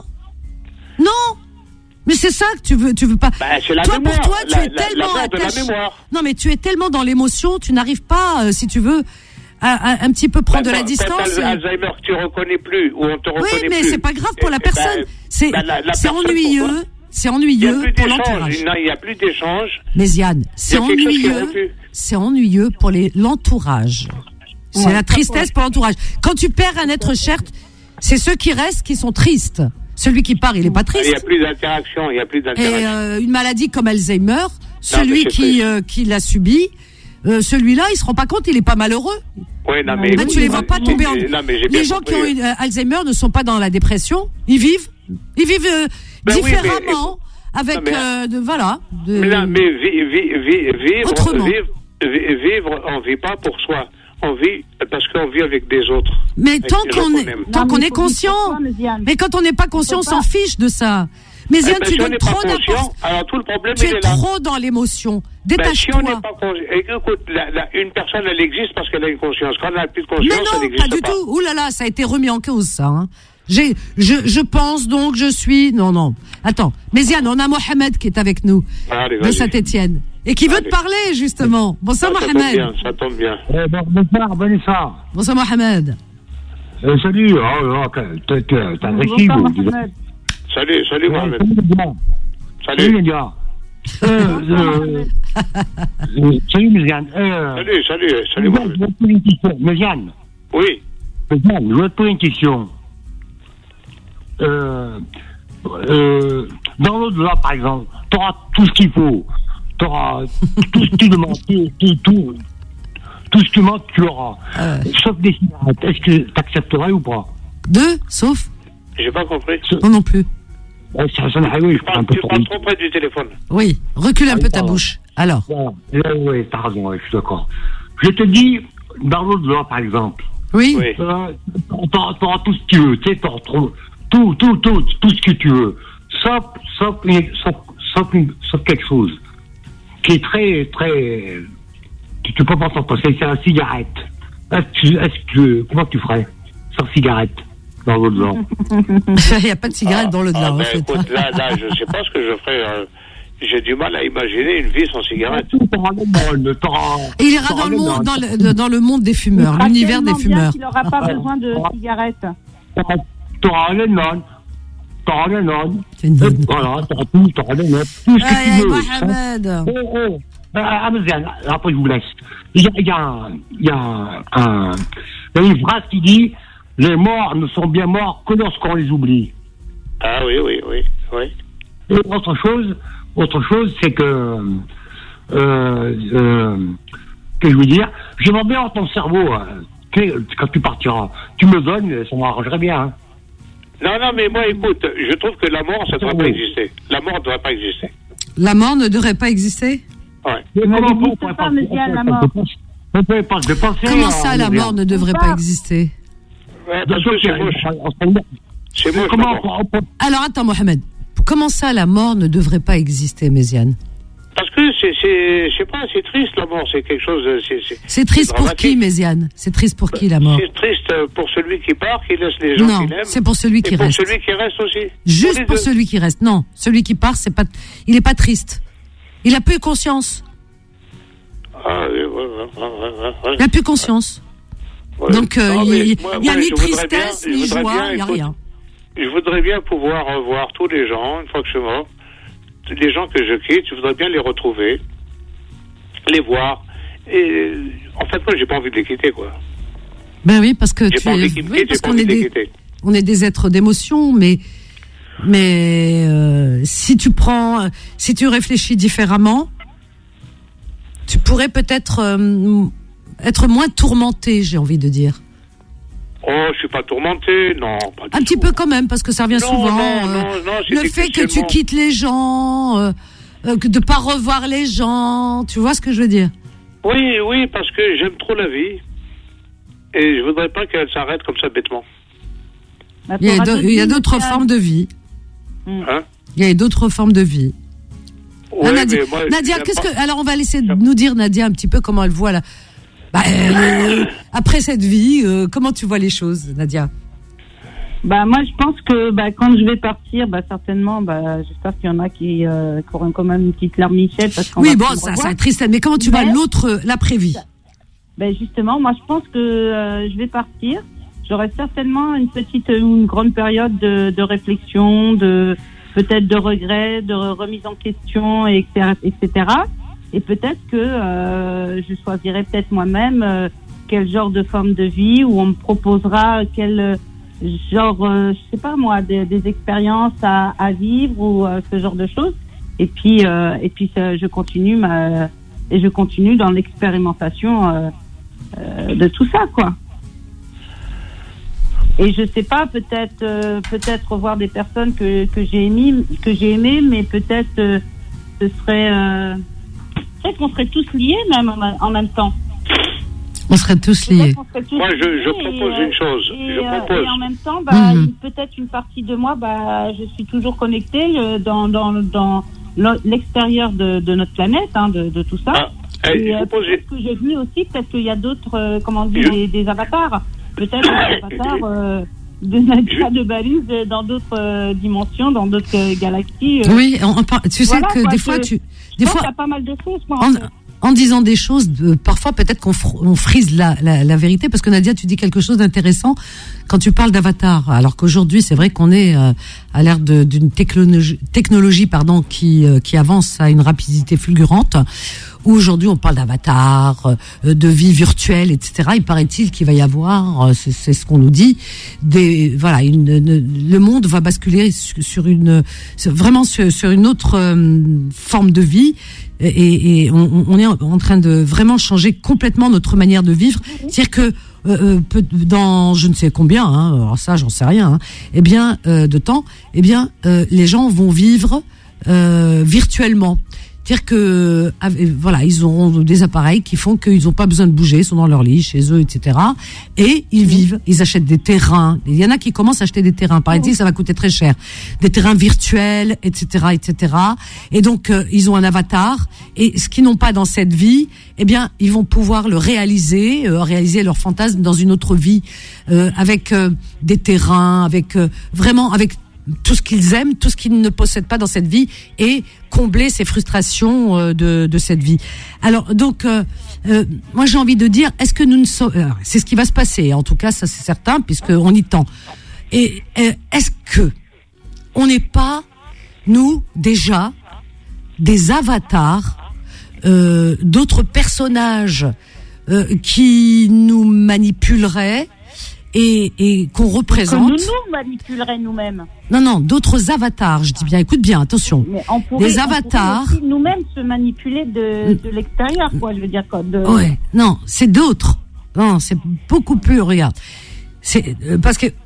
Mais c'est ça que tu veux pas. C'est la toi, mémoire, pour toi, tu es tellement attaché. Non, mais tu es tellement dans l'émotion, tu n'arrives pas, si tu veux, un petit peu prendre de la distance. Quand Alzheimer, tu reconnais plus, ou on te reconnaît plus. Oui, mais c'est pas grave pour la personne. C'est ennuyeux. C'est ennuyeux pour l'entourage. Il n'y a plus d'échange. Mais Yann, c'est ennuyeux. C'est ennuyeux pour l'entourage. C'est la tristesse pour l'entourage. Quand tu perds un être cher, c'est ceux qui restent qui sont tristes. Celui qui part, il est pas triste. Il n'y a plus d'interaction. Et une maladie comme Alzheimer, celui qui l'a subi, celui-là, il se rend pas compte, il est pas malheureux. Oui, non, mais tu les vois pas tomber en... Les gens qui ont eu Alzheimer ne sont pas dans la dépression. Ils vivent différemment, avec voilà. Autrement. Vivre, on vit pas pour soi. On vit parce qu'on vit avec des autres. Mais tant qu'on est conscient. Mais quand on n'est pas conscient, on s'en fiche de ça. Mais Yann, tu donnes trop d'importance. Alors tout le problème, tu es trop dans l'émotion. Détache-toi. Si on n'est pas conscient, écoute, une personne, elle existe parce qu'elle a une conscience. Quand elle n'a plus de conscience, elle n'existe pas. Mais non, pas du tout. Ouh là là, ça a été remis en cause, ça. Hein. Je pense donc, je suis... Non. Attends. Mais Yann, on a Mohamed qui est avec nous. De Saint-Étienne. Et qui veut te parler, justement. Bonsoir, Mohamed. Ça tombe bien. Bonsoir, Vanessa. Bonsoir, Mohamed. Salut. T'as agressif. Salut, Mohamed. Salut, les gars. Salut, Méziane. Salut, Mohamed. Méziane. Oui. Méziane, je veux te poser une question. Dans l'au-delà, par exemple, tu auras tout ce qu'il faut. Tu auras tout ce que tu demandes, tout ce que tu demandes, tu l'auras. Sauf des cigarettes. Est-ce que tu accepterais ou pas? Sauf? J'ai pas compris. Moi non plus. Tu parles trop près du téléphone. Oui, recule un peu ta bouche. Alors. Oui, t'as raison, je suis d'accord. Je te dis, dans l'au-delà, par exemple. Oui. T'auras tout ce que tu veux, tu sais, t'auras tout ce que tu veux. Sauf quelque chose qui est très, très, tu peux pas s'en passer, c'est la cigarette. Comment tu ferais sans cigarette dans l'au-delà? Il n'y a pas de cigarette dans l'au-delà, en fait. Écoute, là, je sais pas ce que je ferais. J'ai du mal à imaginer une vie sans cigarette. Il ira dans le monde des fumeurs, l'univers des fumeurs. Il n'aura pas besoin de cigarettes. T'auras les nonnes. Voilà, t'auras les nonnes. Tout ce que tu veux. Mohamed. Après, je vous laisse. Il y a une phrase qui dit: les morts ne sont bien morts que lorsqu'on les oublie. Ah oui. Et autre chose, c'est que je veux dire, j'aimerais bien avoir ton cerveau, quand tu partiras. Tu me donnes, ça m'arrangerait bien. Hein. Non, mais moi, écoute, je trouve que la mort, ça ne devrait pas exister. La mort ne devrait pas exister. La mort ne devrait pas exister? Ouais. Comment ça, la mort ne devrait pas exister? Parce que c'est moche. Alors, attends, Mohamed. Comment ça, la mort ne devrait pas exister, Méziane? Parce que je sais pas, c'est triste, la mort, c'est quelque chose... C'est triste pour qui, Méziane? C'est triste pour qui, la mort? C'est triste pour celui qui part, qui laisse les gens qu'il aime. Non, c'est pour celui qui reste. Pour celui qui reste aussi. Juste pour celui qui reste. Non, celui qui part, il est pas triste. Il a plus conscience. Il a plus conscience. Ouais. Donc, il y a ni tristesse, ni joie, il n'y a rien. Je voudrais bien pouvoir revoir tous les gens, une fois que je suis mort, les gens que je quitte, je voudrais bien les retrouver, les voir. Et en fait, moi, j'ai pas envie de les quitter, quoi. Ben oui, parce que on est des êtres d'émotion, mais si tu réfléchis différemment, tu pourrais peut-être être moins tourmenté, j'ai envie de dire. Oh, je suis pas tourmenté, non. Pas un petit peu quand même, parce que ça revient souvent. Non, le fait que tu quittes les gens, de pas revoir les gens, tu vois ce que je veux dire? Oui, parce que j'aime trop la vie. Et je voudrais pas qu'elle s'arrête comme ça bêtement. Il y a d'autres formes de vie. Hein? Il y a d'autres formes de vie. Ouais, Nadia, alors on va laisser nous dire, Nadia, un petit peu comment elle voit là. Après cette vie, comment tu vois les choses, Nadia? Moi, je pense que quand je vais partir, certainement, j'espère qu'il y en a qui auront quand même une petite larmichette. Oui, bon, ça va être triste, mais comment tu vois l'après-vie? Justement, moi, je pense que je vais partir. J'aurai certainement une grande période de réflexion, peut-être de regret, de remise en question, etc. Et peut-être que je choisirai peut-être moi-même quel genre de forme de vie, où on me proposera quel genre, je sais pas moi, des expériences à vivre ou ce genre de choses. Et puis je continue dans l'expérimentation de tout ça, quoi. Et je sais pas, peut-être revoir des personnes que j'ai aimées, mais peut-être ce serait peut-être qu'on serait tous liés même en même temps. On serait tous liés. Moi, je propose une chose. Et en même temps, peut-être une partie de moi, je suis toujours connectée dans l'extérieur de notre planète, de tout ça. Peut-être que je vis aussi, peut-être qu'il y a d'autres, des avatars. Peut-être des avatars de Nadia de Balise dans d'autres dimensions, dans d'autres galaxies. Oui, tu sais que des fois, il y a pas mal de choses. En disant des choses, parfois peut-être qu'on frise la vérité, parce que Nadia, tu dis quelque chose d'intéressant quand tu parles d'avatar, alors qu'aujourd'hui c'est vrai qu'on est à l'ère d'une technologie qui avance à une rapidité fulgurante, où aujourd'hui on parle d'avatar, de vie virtuelle, etc. Il paraît-il qu'il va y avoir, c'est ce qu'on nous dit, le monde va basculer sur une autre forme de vie. Et on est en train de vraiment changer complètement notre manière de vivre. C'est-à-dire que dans je ne sais combien, alors ça j'en sais rien, de temps, les gens vont vivre virtuellement. C'est-à-dire que ils auront des appareils qui font qu'ils n'ont pas besoin de bouger, ils sont dans leur lit, chez eux, etc. Et ils vivent, ils achètent des terrains. Il y en a qui commencent à acheter des terrains. Paraît-il, ça va coûter très cher. Des terrains virtuels, etc., etc. Et donc ils ont un avatar. Et ce qu'ils n'ont pas dans cette vie, ils vont pouvoir le réaliser leur fantasme dans une autre vie, avec des terrains, avec tout ce qu'ils aiment, tout ce qu'ils ne possèdent pas dans cette vie, et combler ces frustrations de cette vie. Alors donc, moi j'ai envie de dire, est-ce que nous ne sommes... c'est ce qui va se passer, en tout cas ça c'est certain, puisqu'on y tend. Et est-ce que on n'est pas, nous, déjà, des avatars d'autres personnages qui nous manipuleraient et qu'on représente. Que nous manipulerions nous-mêmes. Non, d'autres avatars, je dis bien, écoute bien, attention. Mais on pourrait, des avatars. On pourrait aussi nous-mêmes se manipuler de l'extérieur, quoi, je veux dire. Ouais, non, c'est d'autres. Non, c'est beaucoup plus, regarde. C'est, parce que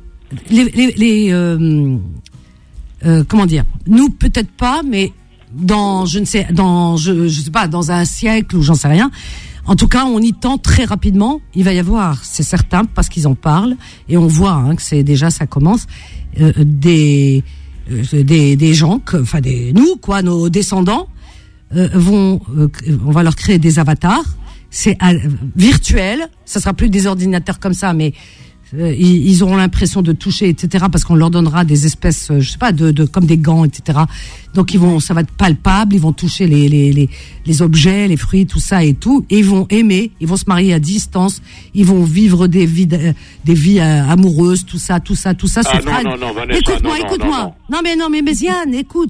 comment dire, nous peut-être pas, mais je sais pas, dans un siècle ou j'en sais rien. En tout cas, on y tend très rapidement. Il va y avoir, c'est certain, parce qu'ils en parlent, et on voit que c'est déjà, ça commence, des gens, nous, quoi, nos descendants, on va leur créer des avatars. C'est virtuel. Ça sera plus des ordinateurs comme ça, mais ils auront l'impression de toucher, etc. Parce qu'on leur donnera des espèces, je sais pas, comme des gants, etc. Donc ça va être palpable. Ils vont toucher les objets, les fruits, tout ça et tout. Et ils vont aimer. Ils vont se marier à distance. Ils vont vivre des vies amoureuses, tout ça. Non, Vanessa, écoute-moi. Non, mais Yann, écoute.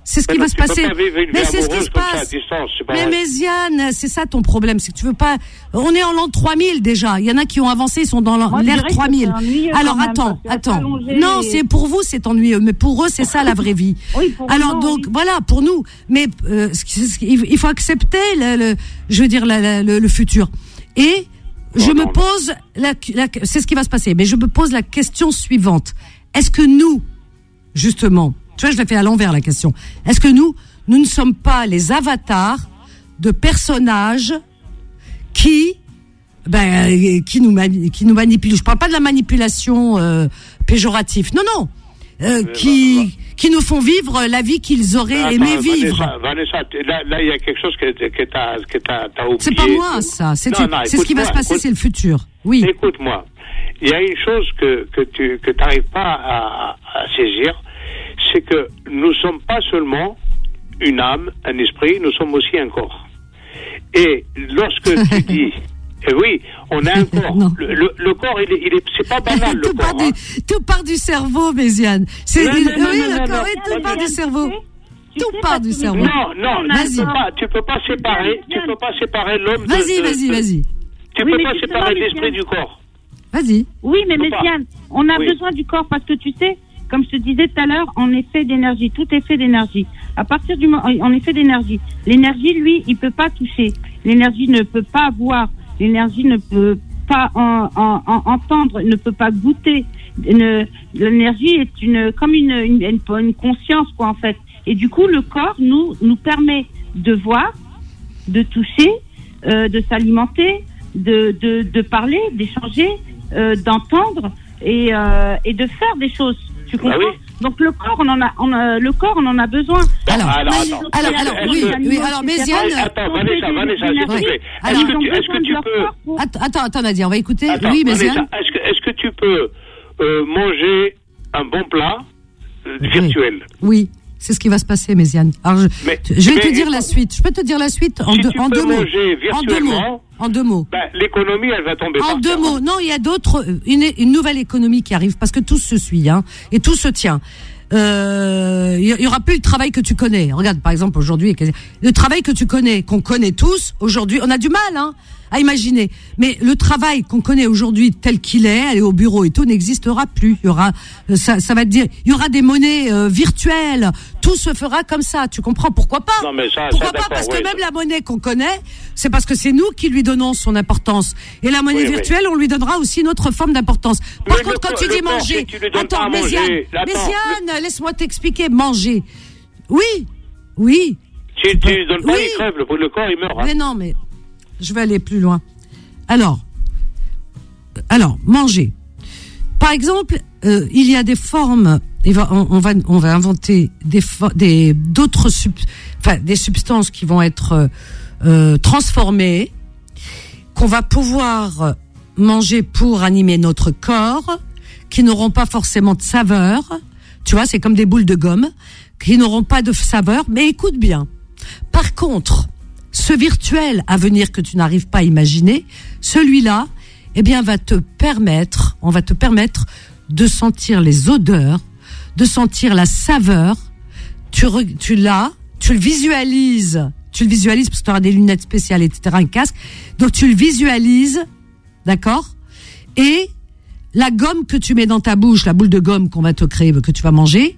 C'est ce qui va se passer. Mais c'est ce qui se passe. Mais Méziane, c'est ça ton problème, c'est que tu veux pas. On est en l'an 3000 déjà. Il y en a qui ont avancé, ils sont dans l'ère 3000. Alors attends. Non, c'est pour vous c'est ennuyeux, mais pour eux c'est ça la vraie vie. Oui, alors donc voilà pour nous. Mais il faut accepter le futur. Et je me pose c'est ce qui va se passer. Mais je me pose la question suivante. Est-ce que nous, justement, tu vois, je l'ai fait à l'envers la question. Est-ce que nous ne sommes pas les avatars de personnages qui nous manipulent? Je parle pas de la manipulation péjorative. Non. Qui nous font vivre la vie qu'ils auraient aimé vivre. Vanessa, là, il y a quelque chose que t'as oublié. C'est pas moi, ça. C'est ce qui va se passer, c'est le futur. Oui. Écoute-moi. Il y a une chose que t'arrives pas à saisir, c'est que nous sommes pas seulement une âme, un esprit, nous sommes aussi un corps. Et lorsque tu dis, oui, on a un corps. Le corps, c'est pas banal, le corps. Tout part du cerveau, Méziane. Le corps, tout part du cerveau. Tout part du cerveau. Non, tu peux pas séparer l'homme. Vas-y. Tu peux pas séparer l'esprit du corps. Vas-y. Oui, mais Méziane, on a besoin du corps parce que tu sais, comme je te disais tout à l'heure, on est fait d'énergie. Tout est fait d'énergie. À partir du moment, on est fait d'énergie. L'énergie, lui, il peut pas toucher. L'énergie ne peut pas voir. L'énergie ne peut pas entendre, ne peut pas goûter. L'énergie est comme une conscience, quoi, en fait. Et du coup, le corps nous permet de voir, de toucher, de s'alimenter, de parler, d'échanger, d'entendre et de faire des choses. Tu comprends? Oui. Donc le corps, on en a besoin. Alors, Méziane. Attends, Vanessa, s'il te plaît. Est-ce que tu peux... Attends, Nadia, on va écouter. Oui, Méziane. Est-ce que tu peux manger un bon plat virtuel? Oui. C'est ce qui va se passer, Méziane. Alors, je vais te dire la suite. Je peux te dire la suite en deux mots. En deux mots. L'économie, elle va tomber. En deux mots. Non, il y a d'autres, une nouvelle économie qui arrive parce que tout se suit, et tout se tient. Il y aura plus le travail que tu connais. Regarde, par exemple, aujourd'hui, le travail que tu connais, qu'on connaît tous, aujourd'hui, on a du mal, à imaginer. Mais le travail qu'on connaît aujourd'hui tel qu'il est, aller au bureau et tout, n'existera plus. Il y aura, ça va te dire, il y aura des monnaies virtuelles. Tout se fera comme ça. Tu comprends? Pourquoi pas? Non, mais pourquoi pas? Parce que même la monnaie qu'on connaît, c'est parce que c'est nous qui lui donnons son importance. Et la monnaie virtuelle, on lui donnera aussi notre forme d'importance. Par contre, quand tu dis manger, attends, Méziane, laisse-moi t'expliquer. Manger. Oui. Tu donnes pas, il crève, le corps, il meurt. Mais non, mais je vais aller plus loin. Alors, manger. Par exemple, il y a des formes. On va inventer des substances qui vont être transformées, qu'on va pouvoir manger pour animer notre corps, qui n'auront pas forcément de saveur. Tu vois, c'est comme des boules de gomme qui n'auront pas de saveur. Mais écoute bien. Par contre, ce virtuel à venir que tu n'arrives pas à imaginer, celui-là, on va te permettre de sentir les odeurs, de sentir la saveur. Tu le visualises parce que tu auras des lunettes spéciales, etc., un casque. Donc tu le visualises, d'accord? Et la gomme que tu mets dans ta bouche, la boule de gomme qu'on va te créer, que tu vas manger,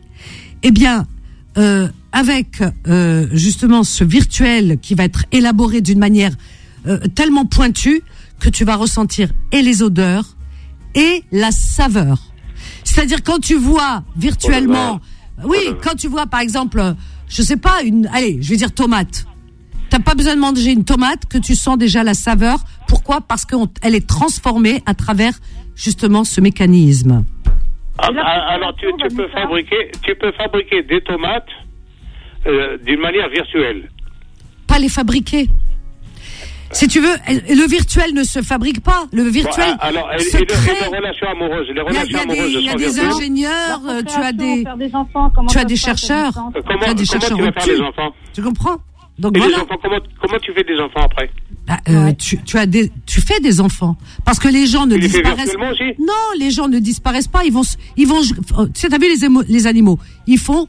avec justement ce virtuel qui va être élaboré d'une manière tellement pointue que tu vas ressentir et les odeurs et la saveur. C'est-à-dire quand tu vois virtuellement, quand tu vois par exemple, je sais pas, je vais dire tomate. T'as pas besoin de manger une tomate que tu sens déjà la saveur. Pourquoi? Parce qu'elle est transformée à travers justement ce mécanisme. Alors tu peux fabriquer des tomates d'une manière virtuelle. Pas les fabriquer. Si tu veux, le virtuel ne se fabrique pas. Le virtuel se crée. Les relations amoureuses il y a des ingénieurs, tu as des chercheurs. Comment tu vas faire des enfants? Tu comprends? Donc et les enfants, comment tu fais des enfants après? Tu fais des enfants parce que les gens ne disparaissent pas. Non, les gens ne disparaissent pas. Ils vont. Tu sais, t'as vu les animaux? Ils font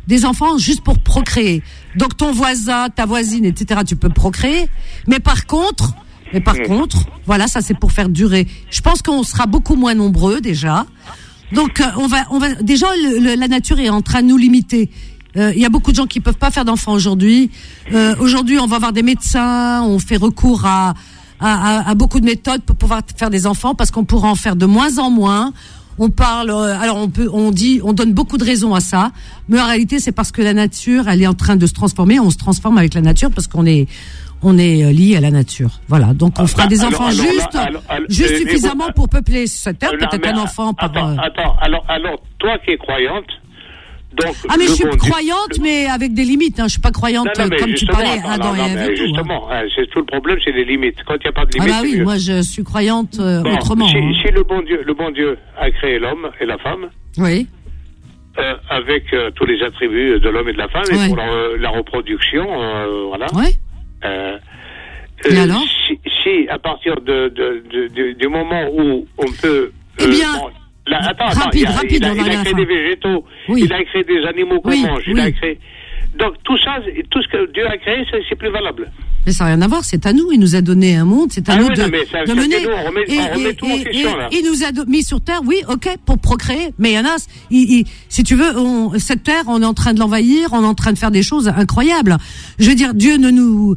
des enfants juste pour procréer. Donc ton voisin, ta voisine, etc., tu peux procréer. Mais par contre, voilà, ça c'est pour faire durer. Je pense qu'on sera beaucoup moins nombreux déjà. Donc on va déjà la nature est en train de nous limiter. Il y a beaucoup de gens qui peuvent pas faire d'enfants aujourd'hui. Aujourd'hui, on va avoir des médecins, on fait recours à beaucoup de méthodes pour pouvoir faire des enfants parce qu'on pourra en faire de moins en moins. On parle, on donne beaucoup de raisons à ça, mais en réalité, c'est parce que la nature, elle est en train de se transformer. On se transforme avec la nature parce qu'on est lié à la nature. Voilà. Donc, on fera des enfants juste suffisamment pour peupler cette terre. Peut-être un enfant par. Attends. Alors, toi qui es croyante. Donc, mais je suis croyante, mais avec des limites. Hein. Je suis pas croyante comme tu parlais. Justement, c'est tout le problème, c'est les limites. Quand il n'y a pas de limites. Ah bah oui, moi je suis croyante autrement. Si le bon Dieu a créé l'homme et la femme. Oui. Avec tous les attributs de l'homme et de la femme, et pour la reproduction, voilà. Ouais. Et alors si à partir du moment où on peut. Rapide, il a créé des végétaux, il a créé des animaux qu'on mange, il a créé. Donc tout ça, tout ce que Dieu a créé, c'est plus valable. Mais ça n'a rien à voir, c'est à nous, il nous a donné un monde, c'est à nous de mener. On remet tout en question, là. Il nous a mis sur Terre, oui, ok, pour procréer, mais il y en a, si tu veux, cette Terre, on est en train de l'envahir, on est en train de faire des choses incroyables. Je veux dire, Dieu ne nous,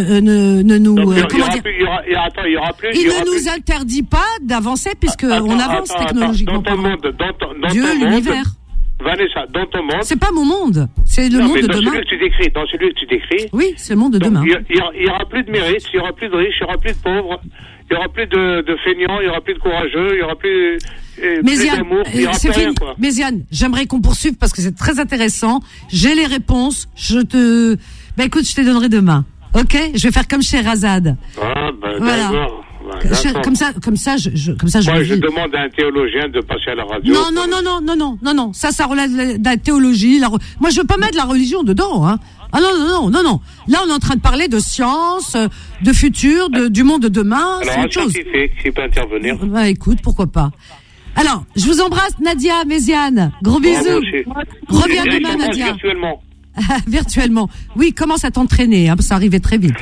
il ne nous interdit pas d'avancer puisque on avance technologiquement. Dieu, l'univers. Vanessa, dans ton monde. C'est pas mon monde, c'est le monde de demain. Dans celui que tu décris. Oui, c'est le monde de demain. Il y aura plus de mérite, il y aura plus de riches, il y aura plus de pauvres, il y aura plus de feignants, il y aura plus de courageux, il y aura plus d'amour, il y aura plus rien, quoi. Méziane, j'aimerais qu'on poursuive parce que c'est très intéressant. J'ai les réponses. Écoute, je te donnerai demain. Ok? Je vais faire comme chez Razad. Ah, voilà. D'accord. Comme ça, moi, je demande à un théologien de passer à la radio. Non. Ça relève de la théologie. Moi, je veux pas mettre la religion dedans, hein. Ah non. Là, on est en train de parler de science, de futur, du monde de demain. Alors, c'est autre chose. Scientifique, qui peut intervenir. Écoute, pourquoi pas. Alors, je vous embrasse, Nadia, Méziane. Gros bisous. Reviens demain, Nadia. Virtuellement. Oui, commence à t'entraîner, hein, ça arrivait très vite. Hein.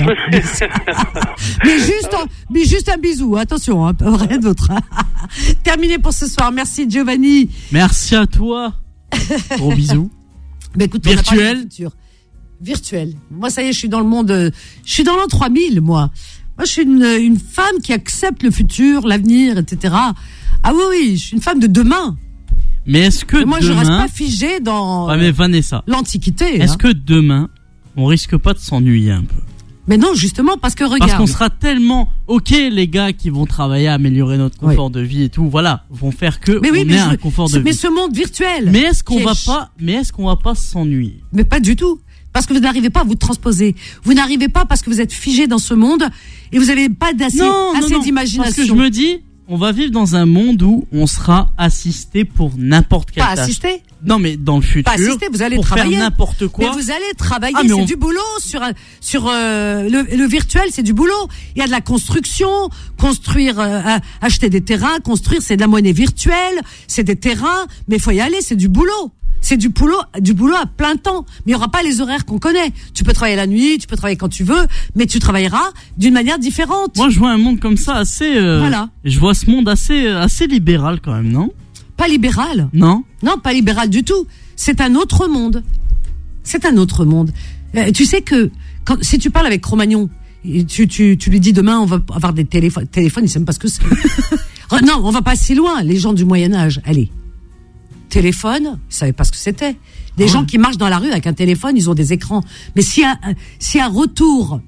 mais juste un bisou, attention, hein, rien d'autre. Terminé pour ce soir. Merci Giovanni. Merci à toi. Gros bisous. Écoute, virtuel. Moi, ça y est, je suis dans le monde. Je suis dans l'an 3000, moi. Moi, je suis une femme qui accepte le futur, l'avenir, etc. Ah oui, je suis une femme de demain. Mais est-ce que moi, demain... je reste pas figée dans Vanessa, l'Antiquité. Est-ce que demain, on risque pas de s'ennuyer un peu? Mais non, justement, parce que regarde. Parce qu'on sera tellement... Ok, les gars qui vont travailler à améliorer notre confort de vie et tout, voilà, vont faire que on ait un confort de vie. Mais ce monde virtuel... Mais est-ce qu'on va pas s'ennuyer? Mais pas du tout. Parce que vous n'arrivez pas à vous transposer. Vous n'arrivez pas parce que vous êtes figé dans ce monde et vous n'avez pas assez d'imagination. Parce que je me dis... On va vivre dans un monde où on sera assisté pour n'importe quelle tâche. Pas assisté? Non, mais dans le futur. Pas assisté, vous allez pour travailler. Faire n'importe quoi. Mais vous allez travailler, c'est du boulot sur le virtuel, c'est du boulot. Il y a de la construction, construire, acheter des terrains, construire, c'est de la monnaie virtuelle, c'est des terrains, mais il faut y aller, c'est du boulot. C'est du boulot à plein temps. Mais il n'y aura pas les horaires qu'on connaît. Tu peux travailler la nuit, tu peux travailler quand tu veux, mais tu travailleras d'une manière différente. Moi, je vois un monde comme ça assez... Voilà. Je vois ce monde assez libéral quand même, non? Pas libéral. Non? Non, pas libéral du tout. C'est un autre monde. C'est un autre monde. Tu sais que si tu parles avec Cro-Magnon, tu lui dis demain on va avoir des téléphones, il sait même pas ce que c'est. Non, on va pas si loin. Les gens du Moyen-Âge, allez. Téléphone, ils savaient pas ce que c'était. Des gens qui marchent dans la rue avec un téléphone, ils ont des écrans. Mais s'il y a un retour,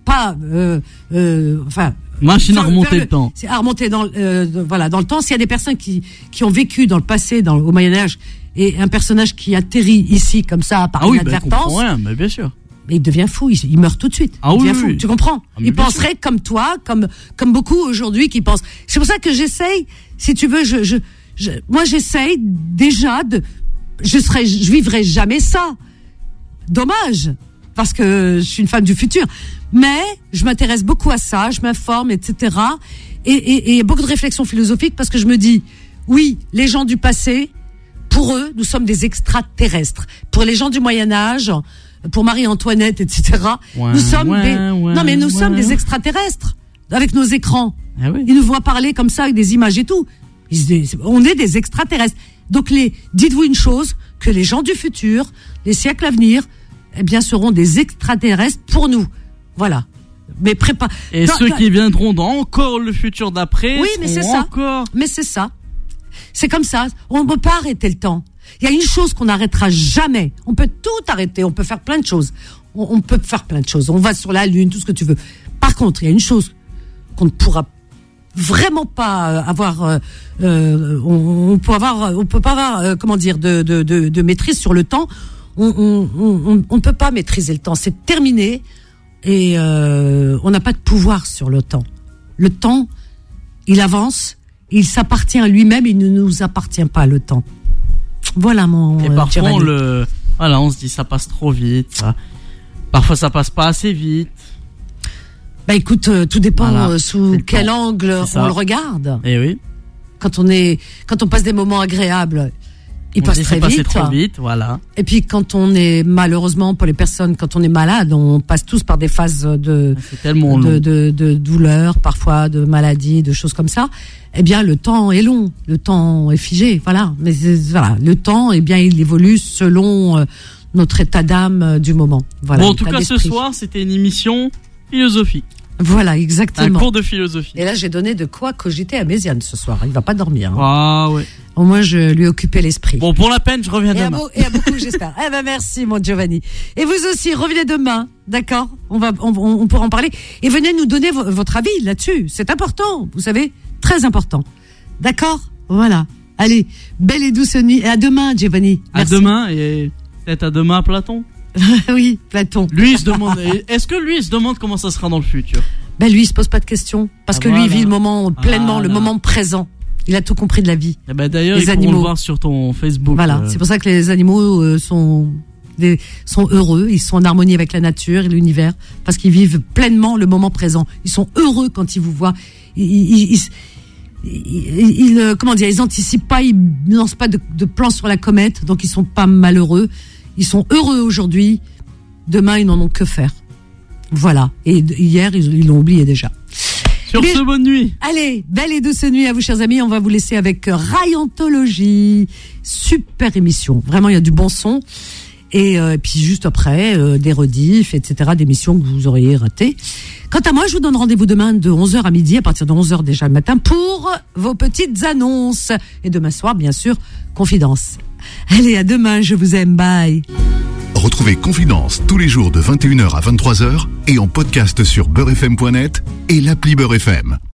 machine à remonter le temps. C'est à remonter dans le temps. S'il y a des personnes qui ont vécu dans le passé, au Moyen-Âge, et un personnage qui atterrit ici comme ça par inadvertance. Il comprend rien, mais bien sûr. Mais il devient fou, il meurt tout de suite. Il devient fou, tu comprends? Il penserait comme toi, comme beaucoup aujourd'hui qui pensent. C'est pour ça que j'essaye, si tu veux, moi, j'essaye déjà je vivrai jamais ça. Dommage. Parce que je suis une femme du futur. Mais, je m'intéresse beaucoup à ça, je m'informe, etc. Et beaucoup de réflexions philosophiques parce que je me dis, oui, les gens du passé pour eux, nous sommes des extraterrestres. Pour les gens du Moyen-Âge, pour Marie-Antoinette, etc., nous sommes sommes des extraterrestres avec nos écrans. Ah oui. Ils nous voient parler comme ça avec des images et tout. On est des extraterrestres. Donc dites-vous une chose, que les gens du futur, les siècles à venir, eh bien, seront des extraterrestres pour nous. Voilà. Mais ceux qui viendront dans encore le futur d'après. Oui, mais c'est ça. Mais c'est ça. C'est comme ça. On ne peut pas arrêter le temps. Il y a une chose qu'on n'arrêtera jamais. On peut tout arrêter. On peut faire plein de choses. On peut faire plein de choses. On va sur la Lune, tout ce que tu veux. Par contre, il y a une chose qu'on ne pourra vraiment pas avoir. On peut pas avoir comment dire de maîtrise sur le temps. On ne peut pas maîtriser le temps. C'est terminé. Et on n'a pas de pouvoir sur le temps. Le temps, il avance, il s'appartient à lui-même, il ne nous appartient pas, le temps. Voilà mon. Et parfois on se dit ça passe trop vite. Parfois ça passe pas assez vite. Bah écoute, tout dépend sous quel angle on le regarde. Et oui. Quand on passe des moments agréables, il passe très vite. Trop vite, voilà. Et puis quand on est malheureusement pour les personnes, quand on est malade, on passe tous par des phases de douleur, parfois de maladie, de choses comme ça. Eh bien, le temps est long, le temps est figé, voilà. Mais voilà, le temps, eh bien, il évolue selon notre état d'âme du moment. Voilà. Bon, en tout cas, ce soir, c'était une émission philosophique. Voilà, exactement. Un cours de philosophie. Et là, j'ai donné de quoi cogiter à Méziane ce soir. Il va pas dormir. Ah ouais. Au moins, je lui ai occupé l'esprit. Bon, pour la peine, je reviens demain. Et à beaucoup, j'espère. Eh ben, merci, mon Giovanni. Et vous aussi, revenez demain. D'accord? On pourra en parler. Et venez nous donner votre avis là-dessus. C'est important. Vous savez, très important. D'accord? Voilà. Allez, belle et douce nuit. Et à demain, Giovanni. Merci. À demain et peut-être à demain, Platon. Oui, Platon. Lui, il se demande. Est-ce que lui, il se demande comment ça sera dans le futur? Ben lui, il se pose pas de questions parce que lui, il vit le moment pleinement, le moment présent. Il a tout compris de la vie. Et ben d'ailleurs, ils pourront le voir sur ton Facebook. Voilà, c'est pour ça que les animaux sont heureux, ils sont en harmonie avec la nature et l'univers parce qu'ils vivent pleinement le moment présent. Ils sont heureux quand ils vous voient. Comment dire, ils anticipent pas, ils lancent pas de plans sur la comète, donc ils sont pas malheureux. Ils sont heureux aujourd'hui. Demain, ils n'en ont que faire. Voilà. Et hier, ils l'ont oublié déjà. Sur ce, bonne nuit. Allez, belle et douce nuit à vous, chers amis. On va vous laisser avec Rayantologie. Super émission. Vraiment, il y a du bon son. Et puis juste après, des rediffs, etc., d'émissions que vous auriez ratées. Quant à moi, je vous donne rendez-vous demain de 11h à midi, à partir de 11h déjà le matin, pour vos petites annonces. Et demain soir, bien sûr, Confidence. Allez, à demain, je vous aime, bye. Retrouvez Confidence tous les jours de 21h à 23h et en podcast sur beurrefm.net et l'appli Beurre FM.